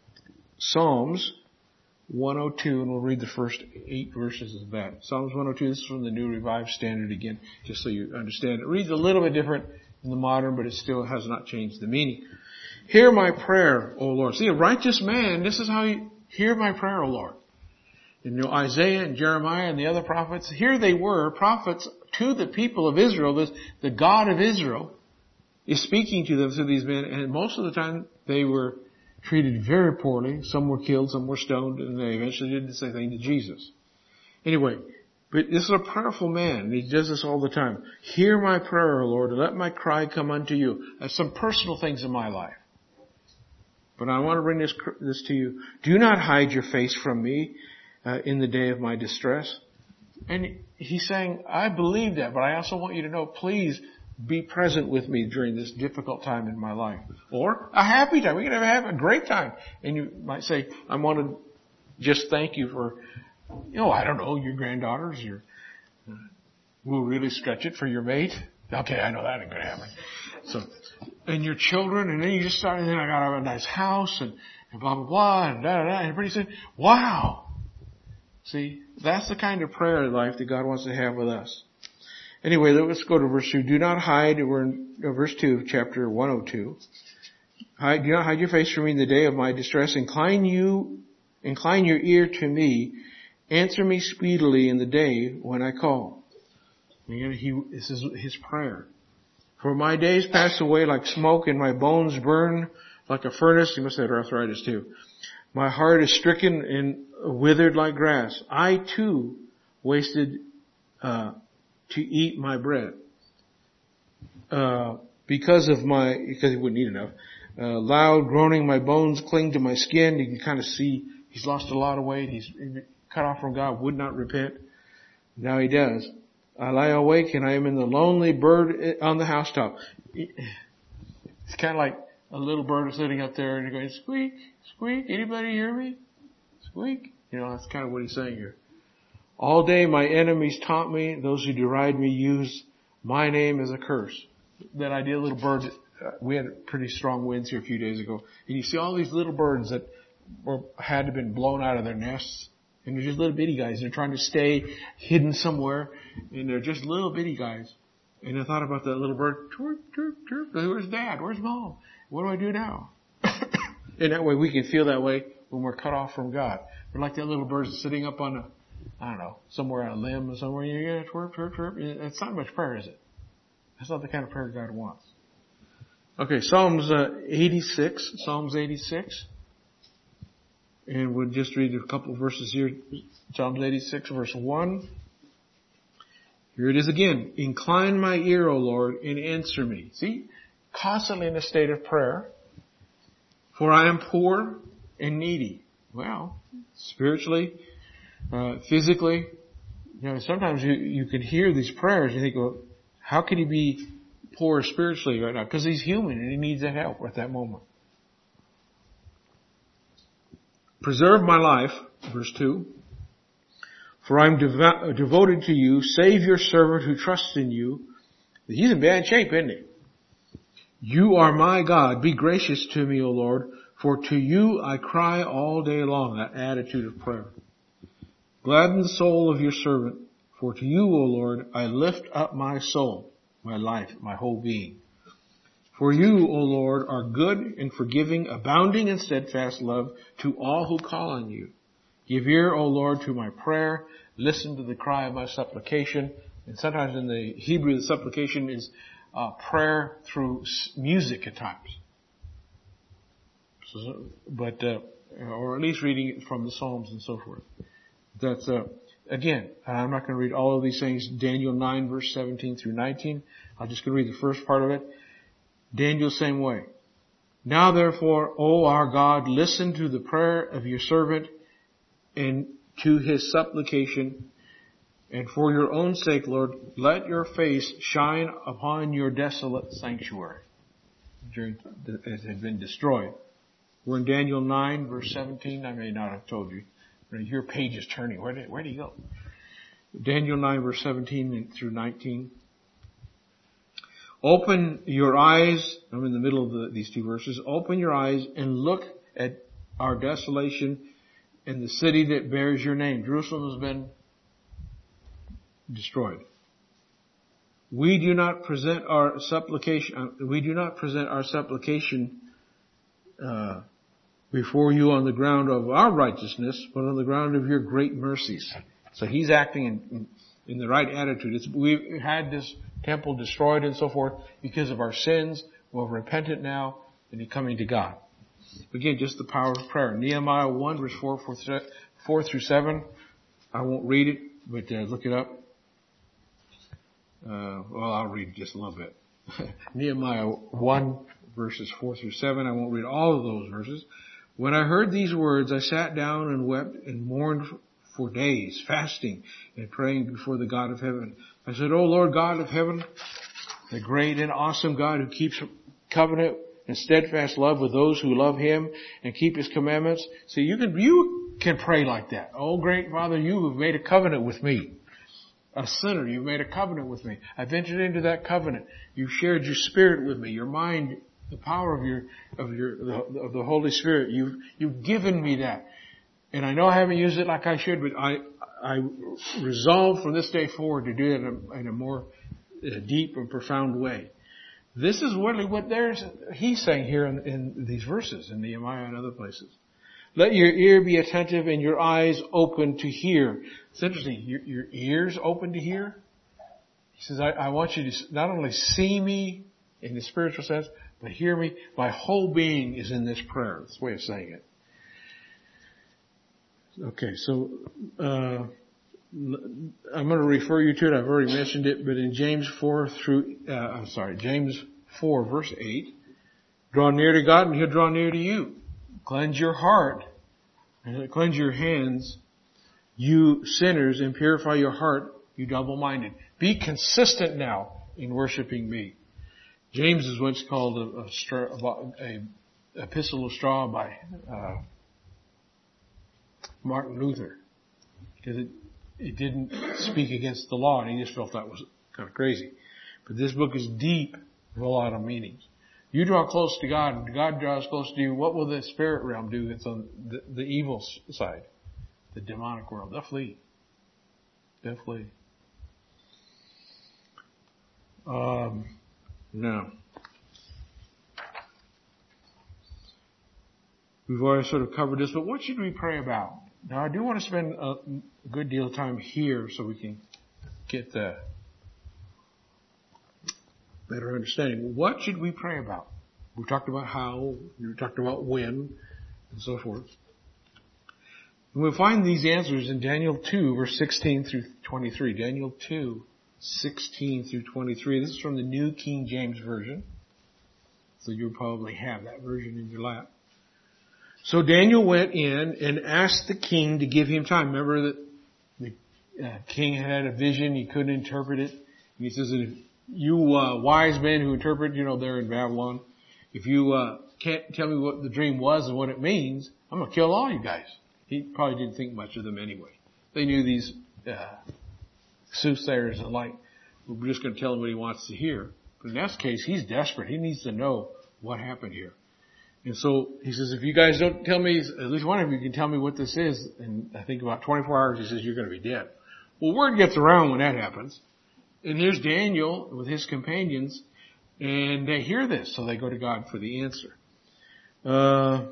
Psalms one oh two, and we'll read the first eight verses of that. Psalms one oh two, this is from the New Revised Standard again, just so you understand. It reads a little bit different in the modern, but it still has not changed the meaning. Hear my prayer, O Lord. See, a righteous man, this is how you hear my prayer, O Lord. And you know, Isaiah and Jeremiah and the other prophets, here they were, prophets to the people of Israel. This, the God of Israel is speaking to them through these men, and most of the time they were treated very poorly. Some were killed, some were stoned, and they eventually did the same thing to Jesus. Anyway, But this is a prayerful man, and he does this all the time. Hear my prayer, O Lord, and let my cry come unto you. That's some personal things in my life. But I want to bring this, this to you. Do not hide your face from me uh, in the day of my distress. And he's saying, I believe that, but I also want you to know, please be present with me during this difficult time in my life. Or a happy time. We can have a great time. And you might say, I want to just thank you for, you know, I don't know, your granddaughters, your, uh, we'll really stretch it for your mate. Okay, I know that ain't going to happen. So, and your children, and then you just start, and then I got a nice house, and, and blah, blah, blah, and da, da, da, and pretty soon, wow. See, that's the kind of prayer life that God wants to have with us. Anyway, let's go to verse two. Do not hide, we're in verse two of chapter one oh two. Hide, do not hide your face from me in the day of my distress. Incline you, incline your ear to me. Answer me speedily in the day when I call. Again, he, this is his prayer. For my days pass away like smoke and my bones burn like a furnace. He must have had arthritis too. My heart is stricken and withered like grass. I too wasted, uh, to eat my bread. Uh, because of my, because he wouldn't eat enough. Uh, loud groaning, my bones cling to my skin. You can kind of see he's lost a lot of weight. He's cut off from God, would not repent. Now he does. I lie awake and I am in the lonely bird on the housetop. It's kind of like a little bird sitting up there and you're going, squeak, squeak, anybody hear me? Squeak. You know, that's kind of what he's saying here. All day my enemies taunt me. Those who deride me use my name as a curse. That idea of little birds, uh, we had pretty strong winds here a few days ago. And you see all these little birds that were, had to have been blown out of their nests. And they're just little bitty guys. They're trying to stay hidden somewhere. And they're just little bitty guys. And I thought about that little bird. Chirp, chirp, chirp. Where's Dad? Where's Mom? What do I do now? And that way we can feel that way when we're cut off from God. We're like that little bird sitting up on a, I don't know, somewhere on a limb or somewhere. You're going to twerp, twerp, twerp. It's not much prayer, is it? That's not the kind of prayer God wants. Okay, Psalms uh, eighty-six. Psalms eighty-six. And we'll just read a couple of verses here. Psalms eighty-six, verse one. Here it is again. Incline my ear, O Lord, and answer me. See, constantly in a state of prayer. For I am poor and needy. Well, spiritually, uh, physically, you know, sometimes you, you can hear these prayers and you think, well, how can he be poor spiritually right now? Because he's human and he needs that help at that moment. Preserve my life, verse two. For I am devo- devoted to you. Save your servant who trusts in you. He's in bad shape, isn't he? You are my God. Be gracious to me, O Lord. For to you I cry all day long. That attitude of prayer. Gladden the soul of your servant. For to you, O Lord, I lift up my soul, my life, my whole being. For you, O Lord, are good and forgiving, abounding in steadfast love to all who call on you. Give ear, O Lord, to my prayer. Listen to the cry of my supplication. And sometimes in the Hebrew, the supplication is uh, prayer through music at times. So, but, uh, or at least reading it from the Psalms and so forth. That's, uh, again, I'm not going to read all of these things. Daniel nine, verse seventeen through nineteen. I'm just going to read the first part of it. Daniel, same way. Now therefore, O our God, listen to the prayer of your servant and to his supplication. And for your own sake, Lord, let your face shine upon your desolate sanctuary. During it had been destroyed. We're in Daniel nine, verse seventeen. I may not have told you. Your page is turning. Where did, where do you go? Daniel nine, verse seventeen through nineteen. Open your eyes. I'm in the middle of the, these two verses. Open your eyes and look at our desolation and the city that bears your name. Jerusalem has been destroyed. We do not present our supplication. We do not present our supplication uh, before you on the ground of our righteousness, but on the ground of your great mercies. So he's acting in, in, in the right attitude. It's, we've had this temple destroyed and so forth because of our sins. We're repentant now and coming to God. Again, just the power of prayer. Nehemiah one, verse four, four through seven. I won't read it. but uh, look it up. Uh, well, I'll read just a little bit. Nehemiah one, verses four through seven. I won't read all of those verses. When I heard these words, I sat down and wept and mourned for days, fasting and praying before the God of heaven. I said, O Lord God of heaven, the great and awesome God who keeps covenant and steadfast love with those who love Him and keep His commandments. See, you can, you can pray like that. Oh, great Father, you have made a covenant with me. A sinner, you've made a covenant with me. I've entered into that covenant. You've shared your Spirit with me, your mind, the power of your, of your, the, of the Holy Spirit. You've, you've given me that. And I know I haven't used it like I should, but I, I resolve from this day forward to do it in a, in a more uh, deep and profound way. This is really what there's, he's saying here in, in these verses, in Nehemiah and other places. Let your ear be attentive and your eyes open to hear. It's interesting. Your, your ears open to hear. He says, I, I want you to not only see me in the spiritual sense, but hear me. My whole being is in this prayer. That's the way of saying it. Okay, so uh I'm going to refer you to it. I've already mentioned it, but in James four through, uh, I'm sorry, James four verse eight, draw near to God and He'll draw near to you. Cleanse your heart and cleanse your hands, you sinners, and purify your heart, you double-minded. Be consistent now in worshiping me. James is what's called a, a, straw, a epistle of straw by uh, Martin Luther, because it It didn't speak against the law, and he just felt that was kind of crazy. But this book is deep with a lot of meanings. You draw close to God, and God draws close to you. What will the spirit realm do that's on the, the evil side? The demonic world. They'll flee. They'll flee. Um, now, we've already sort of covered this, but what should we pray about? Now, I do want to spend a good deal of time here so we can get the better understanding. What should we pray about? We talked about how, we talked about when, and so forth. And we'll find these answers in Daniel two, verse sixteen through twenty-three. Daniel two, sixteen through twenty-three. This is from the New King James Version. So you'll probably have that version in your lap. So Daniel went in and asked the king to give him time. Remember that the uh, king had a vision. He couldn't interpret it. And he says, if you uh, wise men who interpret, you know, they're in Babylon, if you uh, can't tell me what the dream was and what it means, I'm going to kill all you guys. He probably didn't think much of them anyway. They knew these uh, soothsayers and like, we're just going to tell him what he wants to hear. But in that case, he's desperate. He needs to know what happened here. And so he says, if you guys don't tell me, at least one of you can tell me what this is, and I think about twenty-four hours, he says, you're going to be dead. Well, word gets around when that happens. And here's Daniel with his companions, and they hear this, so they go to God for the answer. Uh,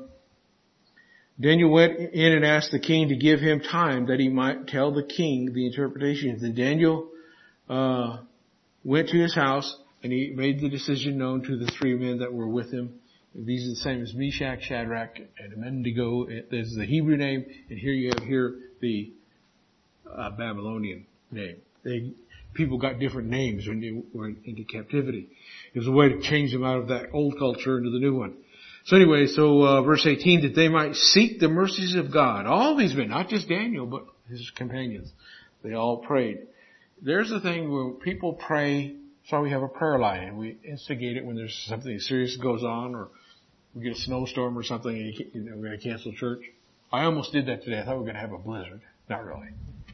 Daniel went in and asked the king to give him time that he might tell the king the interpretations. And Daniel uh, went to his house, and he made the decision known to the three men that were with him. These are the same as Meshach, Shadrach, and Abednego. This is the Hebrew name, and here you have here the uh, Babylonian name. They, people got different names when they were into captivity. It was a way to change them out of that old culture into the new one. So anyway, so uh, verse eighteen, that they might seek the mercies of God. All these men, not just Daniel, but his companions, they all prayed. There's the thing where people pray. So we have a prayer line, and we instigate it when there's something serious goes on, or we get a snowstorm or something, and you, you know, we're going to cancel church. I almost did that today. I thought we were going to have a blizzard. Not really.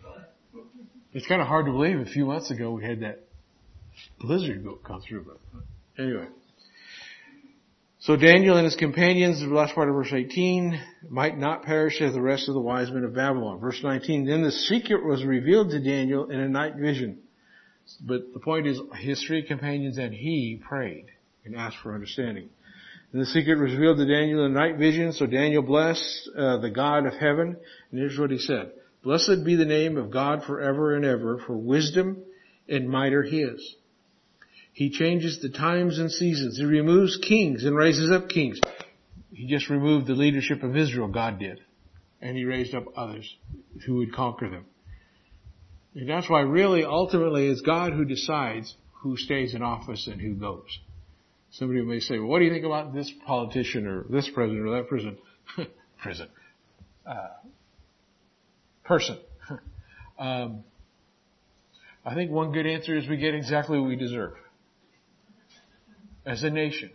It's kind of hard to believe. A few months ago, we had that blizzard go come through. But anyway. So Daniel and his companions, the last part of verse eighteen, might not perish as the rest of the wise men of Babylon. Verse nineteen, then the secret was revealed to Daniel in a night vision. But the point is, his three companions and he prayed and asked for understanding. And the secret was revealed to Daniel in a night vision. So Daniel blessed uh, the God of heaven. And here's what he said. Blessed be the name of God forever and ever, for wisdom and might are his. He changes the times and seasons. He removes kings and raises up kings. He just removed the leadership of Israel, God did. And he raised up others who would conquer them. And that's why really ultimately it's God who decides who stays in office and who goes. Somebody may say, well, what do you think about this politician or this president or that person? Prison. Uh, person. um, I think one good answer is we get exactly what we deserve. As a nation.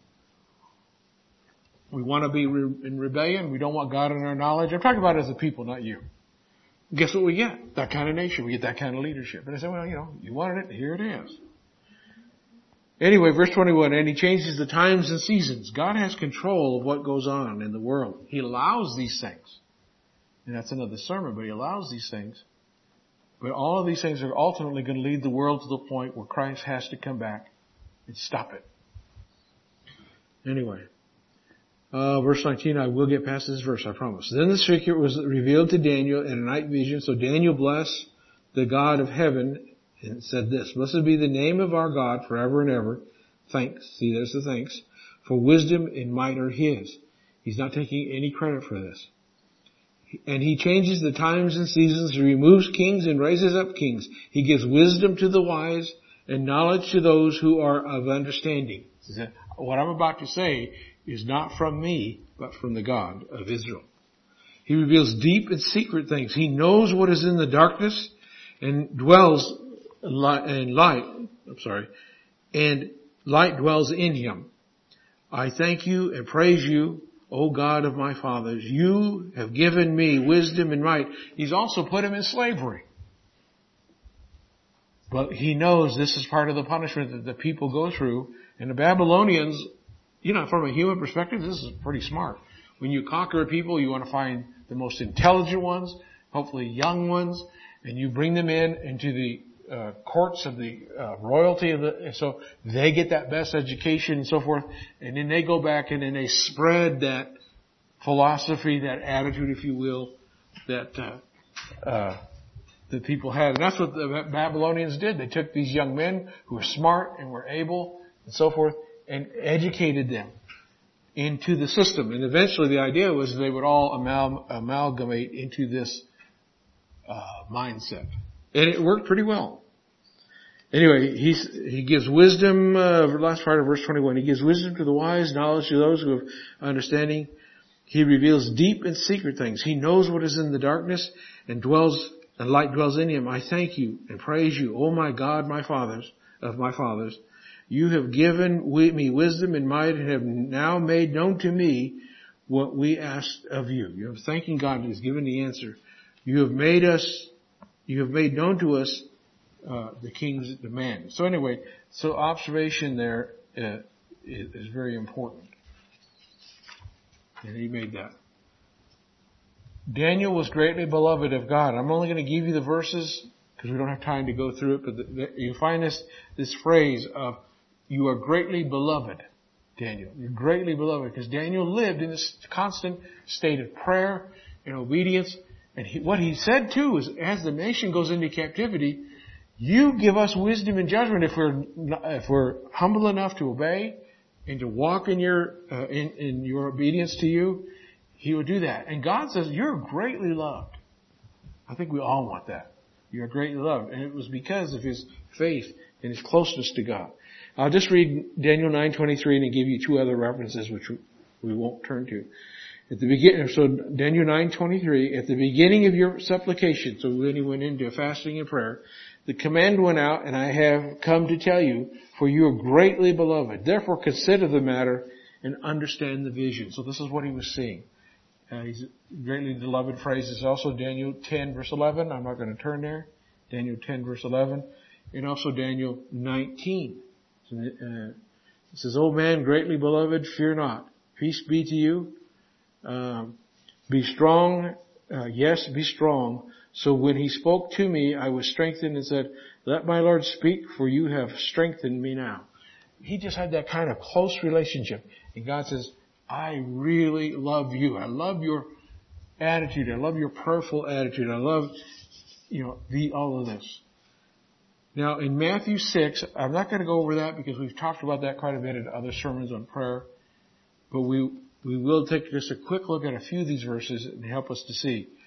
We want to be re- in rebellion. We don't want God in our knowledge. I'm talking about it as a people, not you. Guess what we get? That kind of nation. We get that kind of leadership. And I say, well, you know, you wanted it. Here it is. Anyway, verse twenty-one, and he changes the times and seasons. God has control of what goes on in the world. He allows these things. And that's another sermon, but he allows these things. But all of these things are ultimately going to lead the world to the point where Christ has to come back and stop it. Anyway, uh, verse nineteen, I will get past this verse, I promise. Then the secret was revealed to Daniel in a night vision. So Daniel blessed the God of heaven and said this, blessed be the name of our God forever and ever. Thanks. See, there's the thanks. For wisdom and might are his. He's not taking any credit for this. And he changes the times and seasons. He removes kings and raises up kings. He gives wisdom to the wise and knowledge to those who are of understanding. What I'm about to say is not from me, but from the God of Israel. He reveals deep and secret things. He knows what is in the darkness and dwells in light. I'm sorry. And light dwells in him. I thank you and praise you, O God of my fathers. You have given me wisdom and might. He's also put him in slavery. But he knows this is part of the punishment that the people go through. And the Babylonians, you know, from a human perspective, this is pretty smart. When you conquer a people, you want to find the most intelligent ones, hopefully young ones, and you bring them in into the uh, courts of the uh, royalty of the, so they get that best education and so forth, and then they go back and then they spread that philosophy, that attitude, if you will, that uh, uh, that people had. And that's what the Babylonians did. They took these young men who were smart and were able and so forth and educated them into the system. And eventually the idea was they would all amal- amalgamate into this uh, mindset. And it worked pretty well. Anyway, he's, he gives wisdom, uh, last part of verse twenty-one, he gives wisdom to the wise, knowledge to those who have understanding. He reveals deep and secret things. He knows what is in the darkness and dwells, and light dwells in him. I thank you and praise you, O my God, my fathers, of my fathers. You have given me wisdom and might and have now made known to me what we asked of you. You're thanking God who's given the answer. You have made us, you have made known to us uh, the king's demand. So anyway, so observation there uh, is, is very important. And he made that. Daniel was greatly beloved of God. I'm only going to give you the verses because we don't have time to go through it, but the, the, you find this, this phrase of, you are greatly beloved, Daniel. You're greatly beloved because Daniel lived in this constant state of prayer and obedience. And he, what he said too is, as the nation goes into captivity, you give us wisdom and judgment if we're if we're humble enough to obey and to walk in your uh, in, in your obedience to you. He will do that. And God says, you're greatly loved. I think we all want that. You're greatly loved, and it was because of his faith and his closeness to God. I'll just read Daniel nine twenty-three and give you two other references which we won't turn to. At the beginning, so Daniel nine twenty-three, at the beginning of your supplication, so when he went into fasting and prayer, the command went out, and I have come to tell you, for you are greatly beloved. Therefore consider the matter and understand the vision. So this is what he was seeing. Uh, he's greatly beloved phrase is also Daniel ten verse eleven. I'm not going to turn there. Daniel ten verse eleven. And also Daniel nineteen. So, uh, it says, O man, greatly beloved, fear not. Peace be to you. Um, be strong. Uh, yes, be strong. So when he spoke to me, I was strengthened and said, let my Lord speak, for you have strengthened me now. He just had that kind of close relationship. And God says, I really love you. I love your attitude. I love your prayerful attitude. I love, you know, the, all of this. Now in Matthew six, I'm not going to go over that because we've talked about that quite a bit in other sermons on prayer. But we, we will take just a quick look at a few of these verses and help us to see.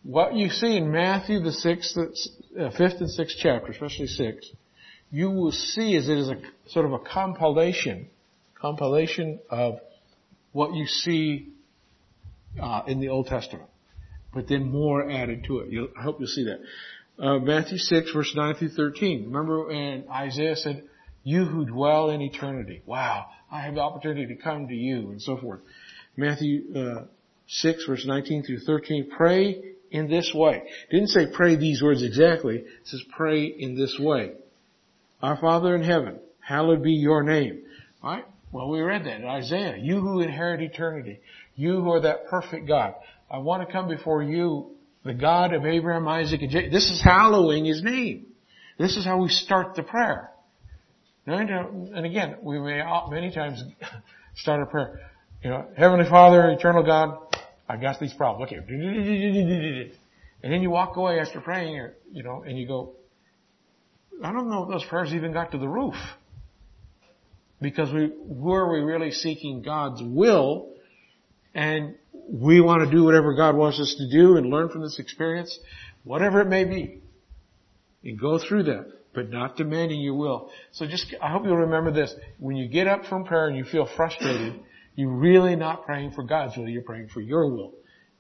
what you see in Matthew, the sixth, uh, fifth and sixth chapter, especially six, you will see is it is a sort of a compilation, compilation of what you see uh, in the Old Testament, but then more added to it. You'll, I hope you'll see that. Uh, Matthew six, verse nine through thirteen. Remember when Isaiah said, "You who dwell in eternity." Wow, I have the opportunity to come to you, and so forth. Matthew uh, six, verse nineteen through thirteen. Pray in this way. It didn't say pray these words exactly. It says pray in this way. Our Father in heaven, hallowed be your name. All right? Well, we read that in Isaiah. You who inherit eternity. You who are that perfect God. I want to come before you, the God of Abraham, Isaac, and Jacob. This is hallowing His name. This is how we start the prayer. And again, we may many times start a prayer. You know, Heavenly Father, eternal God, I got these problems. Okay. And then you walk away after praying, or, you know, and you go, I don't know if those prayers even got to the roof. Because we, were we really seeking God's will, and we want to do whatever God wants us to do and learn from this experience, whatever it may be, and go through that, but not demanding your will. So just, I hope you'll remember this. When you get up from prayer and you feel frustrated, you're really not praying for God's will, you're praying for your will.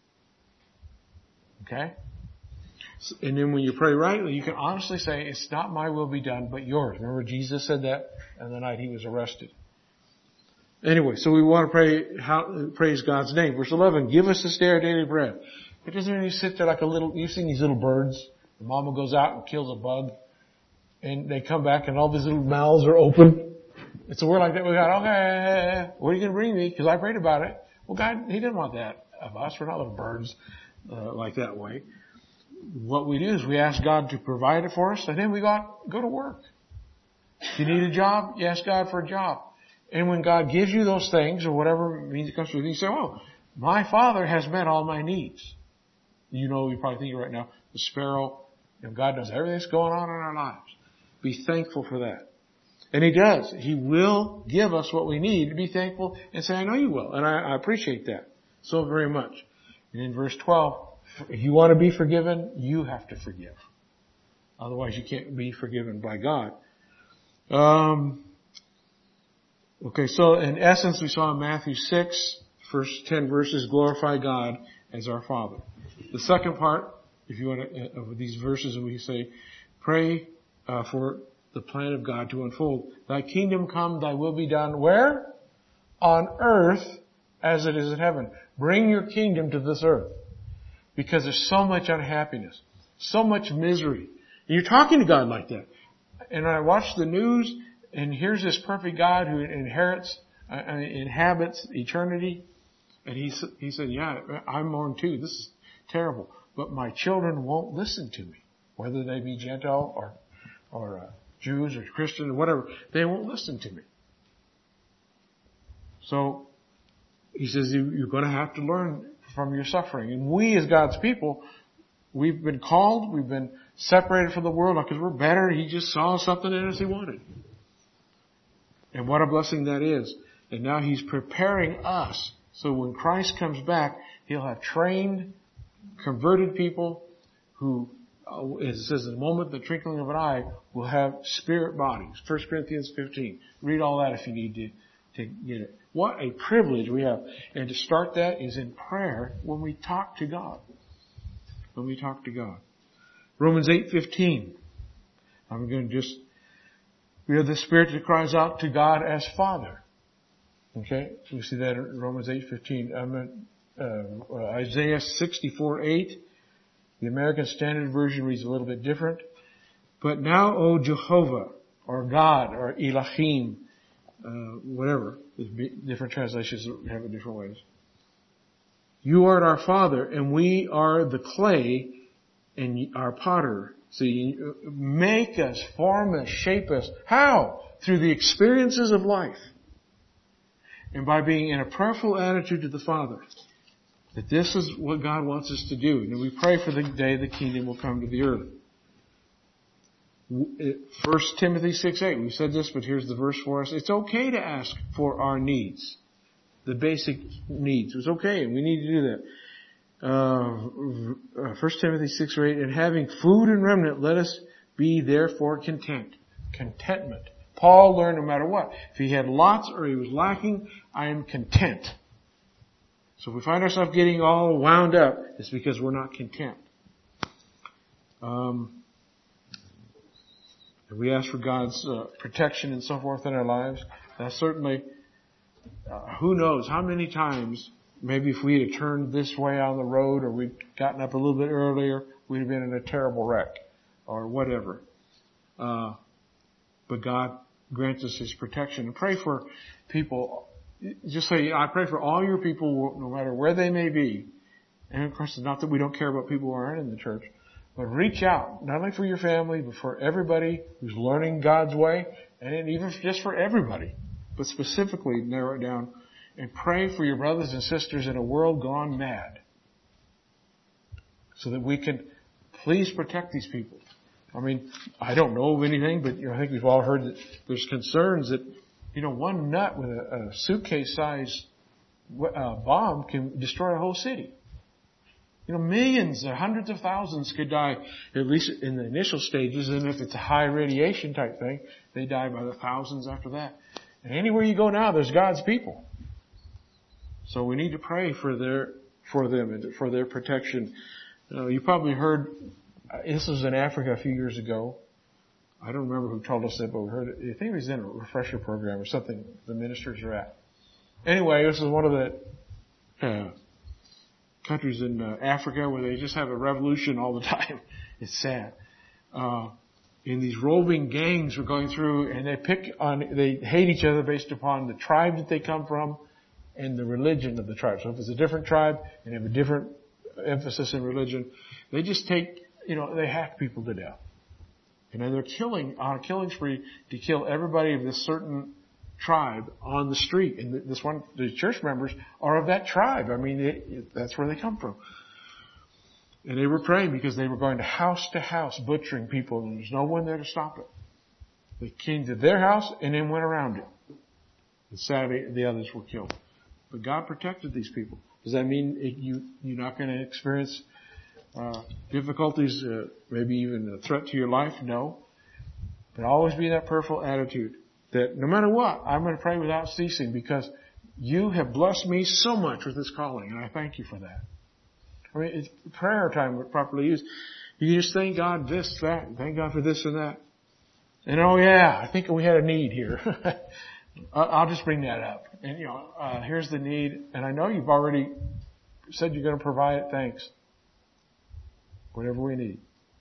Okay? And then when you pray rightly, you can honestly say, it's not my will be done, but yours. Remember Jesus said that on the night He was arrested. Anyway, so we want to pray, how, praise God's name. Verse eleven, give us this day our daily bread. It doesn't mean you sit there like a little, you've seen these little birds. The mama goes out and kills a bug, and they come back and all these little mouths are open. It's a word like that. We got, okay, what are you going to bring me? Because I prayed about it. Well, God, He didn't want that of us. We're not little birds uh, like that way. What we do is we ask God to provide it for us, and then we go go to work. If you need a job, you ask God for a job. And when God gives you those things, or whatever means it comes to you, you say, oh, my Father has met all my needs. You know, you're probably thinking right now, the sparrow, you know, God knows everything that's going on in our lives. Be thankful for that. And He does. He will give us what we need to be thankful and say, I know you will. And I, I appreciate that so very much. And in verse twelve, if you want to be forgiven, you have to forgive. Otherwise you can't be forgiven by God. Um, okay, so in essence we saw in Matthew six, first ten verses, glorify God as our Father. The second part, if you want to, of these verses, we say, pray uh, for the plan of God to unfold. Thy kingdom come, thy will be done. Where? On earth as it is in heaven. Bring your kingdom to this earth. Because there's so much unhappiness, so much misery. And you're talking to God like that. And I watch the news, and here's this perfect God who inherits, uh, inhabits eternity. And he, he said, yeah, I'm mourning too. This is terrible. But my children won't listen to me. Whether they be Gentile or, or uh, Jews or Christian or whatever, they won't listen to me. So, he says, you, you're going to have to learn from your suffering. And we as God's people, we've been called, we've been separated from the world, not because we're better. He just saw something in us He wanted. And what a blessing that is. And now He's preparing us. So when Christ comes back, He'll have trained, converted people who, as it says, in the moment, the twinkling of an eye, will have spirit bodies. First Corinthians fifteen. Read all that if you need to, to get it. What a privilege we have. And to start that is in prayer when we talk to God. When we talk to God. Romans eight fifteen. I'm going to just, we have the Spirit that cries out to God as Father. Okay? We see that in Romans eight fifteen. I'm at, uh, Isaiah sixty-four eight. The American Standard Version reads a little bit different. But now, O Jehovah, or God, or Elohim, Uh, whatever. Different translations have it different ways. You are our Father, and we are the clay, and our potter. So you make us, form us, shape us. How? Through the experiences of life. And by being in a prayerful attitude to the Father. That this is what God wants us to do. And we pray for the day the kingdom will come to the earth. First Timothy six eight, we've said this, but here's the verse for us. It's okay to ask for our needs. The basic needs. It's okay, and we need to do that. uh, First Timothy six or eight, and having food and remnant, let us be therefore content. Contentment. Paul learned no matter what. If he had lots or he was lacking, I am content. So if we find ourselves getting all wound up, it's because we're not content. Um, and we ask for God's uh, protection and so forth in our lives. That's certainly, uh, who knows how many times, maybe if we had turned this way on the road or we'd gotten up a little bit earlier, we'd have been in a terrible wreck or whatever. Uh, but God grants us His protection. And pray for people. Just say, I pray for all your people, no matter where they may be. And of course, it's not that we don't care about people who aren't in the church, but reach out, not only for your family, but for everybody who's learning God's way, and even just for everybody. But specifically, narrow it down and pray for your brothers and sisters in a world gone mad, so that we can please protect these people. I mean, I don't know of anything, but you know, I think we've all heard that there's concerns that, you know, one nut with a, a suitcase-sized uh, bomb can destroy a whole city. You know, millions or hundreds of thousands could die, at least in the initial stages, and if it's a high radiation type thing, they die by the thousands after that. And anywhere you go now, there's God's people. So we need to pray for their, for them and for their protection. Uh, you probably heard, uh, this was in Africa a few years ago. I don't remember who told us that, but we heard it. I think it was in a refresher program or something the ministers are at. Anyway, this is one of the uh, countries in uh, Africa where they just have a revolution all the time. It's sad. Uh, and these roving gangs were going through, and they pick on, they hate each other based upon the tribe that they come from and the religion of the tribe. So if it's a different tribe and they have a different emphasis in religion, they just take, you know, they hack people to death. And then they're killing, on a killing spree, to kill everybody of this certain tribe on the street. And this one, the church members are of that tribe. I mean, it, that's where they come from. And they were praying because they were going to house to house butchering people, and there's no one there to stop it. They came to their house and then went around it. And sadly, the others were killed. But God protected these people. Does that mean it, you, you're not going to experience Uh, difficulties, uh, maybe even a threat to your life? No. But always be that prayerful attitude that no matter what, I'm going to pray without ceasing because you have blessed me so much with this calling, and I thank you for that. I mean, it's prayer time properly used. You just thank God this, that, and thank God for this and that. And oh yeah, I think we had a need here. I'll just bring that up. And you know, uh, here's the need, and I know you've already said you're going to provide it. Thanks. Whatever we need.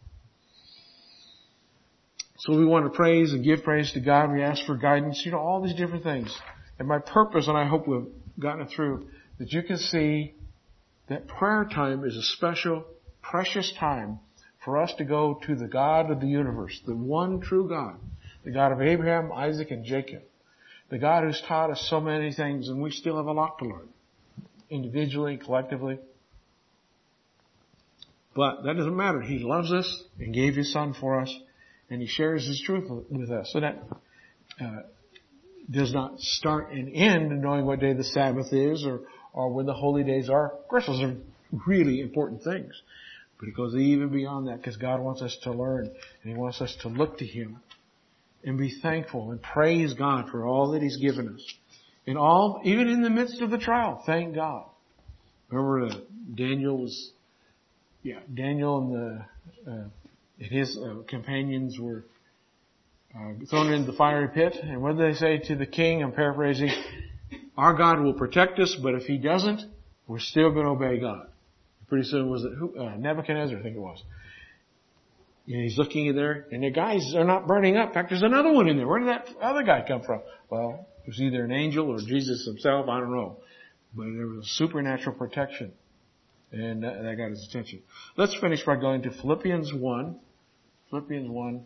So we want to praise and give praise to God. We ask for guidance, you know, all these different things. And my purpose, and I hope we've gotten it through, that you can see that prayer time is a special, precious time for us to go to the God of the universe, the one true God, the God of Abraham, Isaac, and Jacob, the God who's taught us so many things, and we still have a lot to learn, individually, collectively. But that doesn't matter. He loves us and gave His Son for us, and He shares His truth with us. So that uh, does not start and end knowing what day the Sabbath is or, or when the holy days are. Of course, those are really important things. But it goes even beyond that because God wants us to learn, and He wants us to look to Him and be thankful and praise God for all that He's given us. In all, even in the midst of the trial, thank God. Remember, uh, Daniel was... Yeah, Daniel and the uh, his uh, companions were uh, thrown into the fiery pit. And what did they say to the king? I'm paraphrasing. Our God will protect us, but if He doesn't, we're still going to obey God. Pretty soon was it who, uh, Nebuchadnezzar, I think it was. And he's looking in there, and the guys are not burning up. In fact, there's another one in there. Where did that other guy come from? Well, it was either an angel or Jesus Himself. I don't know. But there was a supernatural protection. And that, that got his attention. Let's finish by going to Philippians one. Philippians one.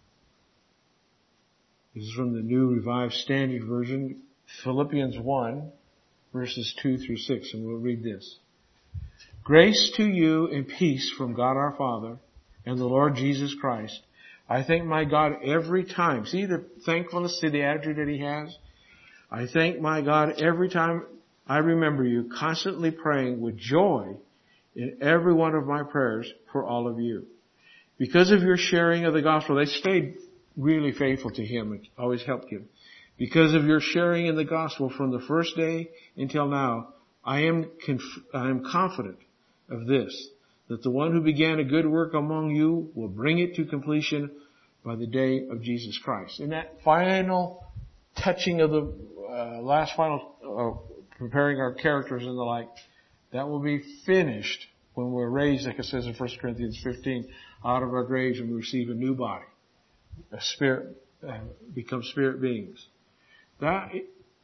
This is from the New Revised Standard Version. Philippians one, verses two through six. And we'll read this. Grace to you and peace from God our Father and the Lord Jesus Christ. I thank my God every time. See the thankfulness, see the attitude that He has? I thank my God every time I remember you, constantly praying with joy in every one of my prayers for all of you. Because of your sharing of the gospel, they stayed really faithful to him and always helped him. Because of your sharing in the gospel from the first day until now, I am conf- I am confident of this, that the one who began a good work among you will bring it to completion by the day of Jesus Christ. And that final touching of the uh, last final uh, preparing our characters and the like, that will be finished when we're raised, like it says in First Corinthians fifteen, out of our graves and we receive a new body. A spirit, uh, become spirit beings. That,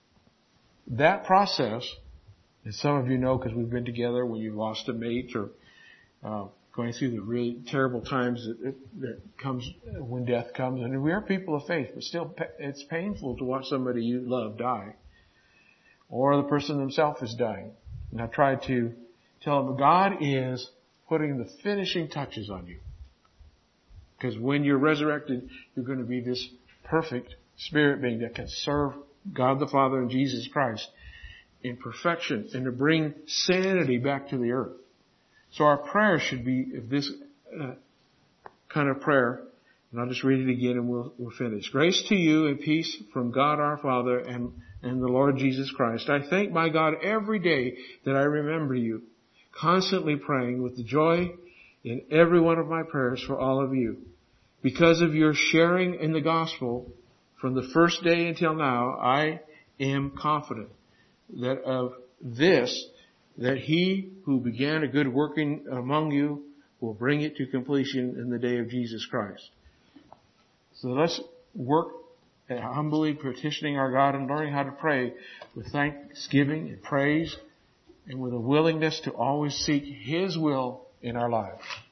that process, and some of you know because we've been together when you've lost a mate or uh, going through the really terrible times that, that comes when death comes. And we are people of faith, but still it's painful to watch somebody you love die. Or the person themselves is dying. And I've tried to tell them God is putting the finishing touches on you. Because when you're resurrected, you're going to be this perfect spirit being that can serve God the Father and Jesus Christ in perfection and to bring sanity back to the earth. So our prayer should be this uh, kind of prayer. And I'll just read it again and we'll, we'll finish. Grace to you and peace from God our Father and, and the Lord Jesus Christ. I thank my God every day that I remember you, constantly praying with the joy in every one of my prayers for all of you. Because of your sharing in the gospel from the first day until now, I am confident that of this, that he who began a good working among you will bring it to completion in the day of Jesus Christ. So let's work at humbly petitioning our God and learning how to pray with thanksgiving and praise and with a willingness to always seek his will in our lives.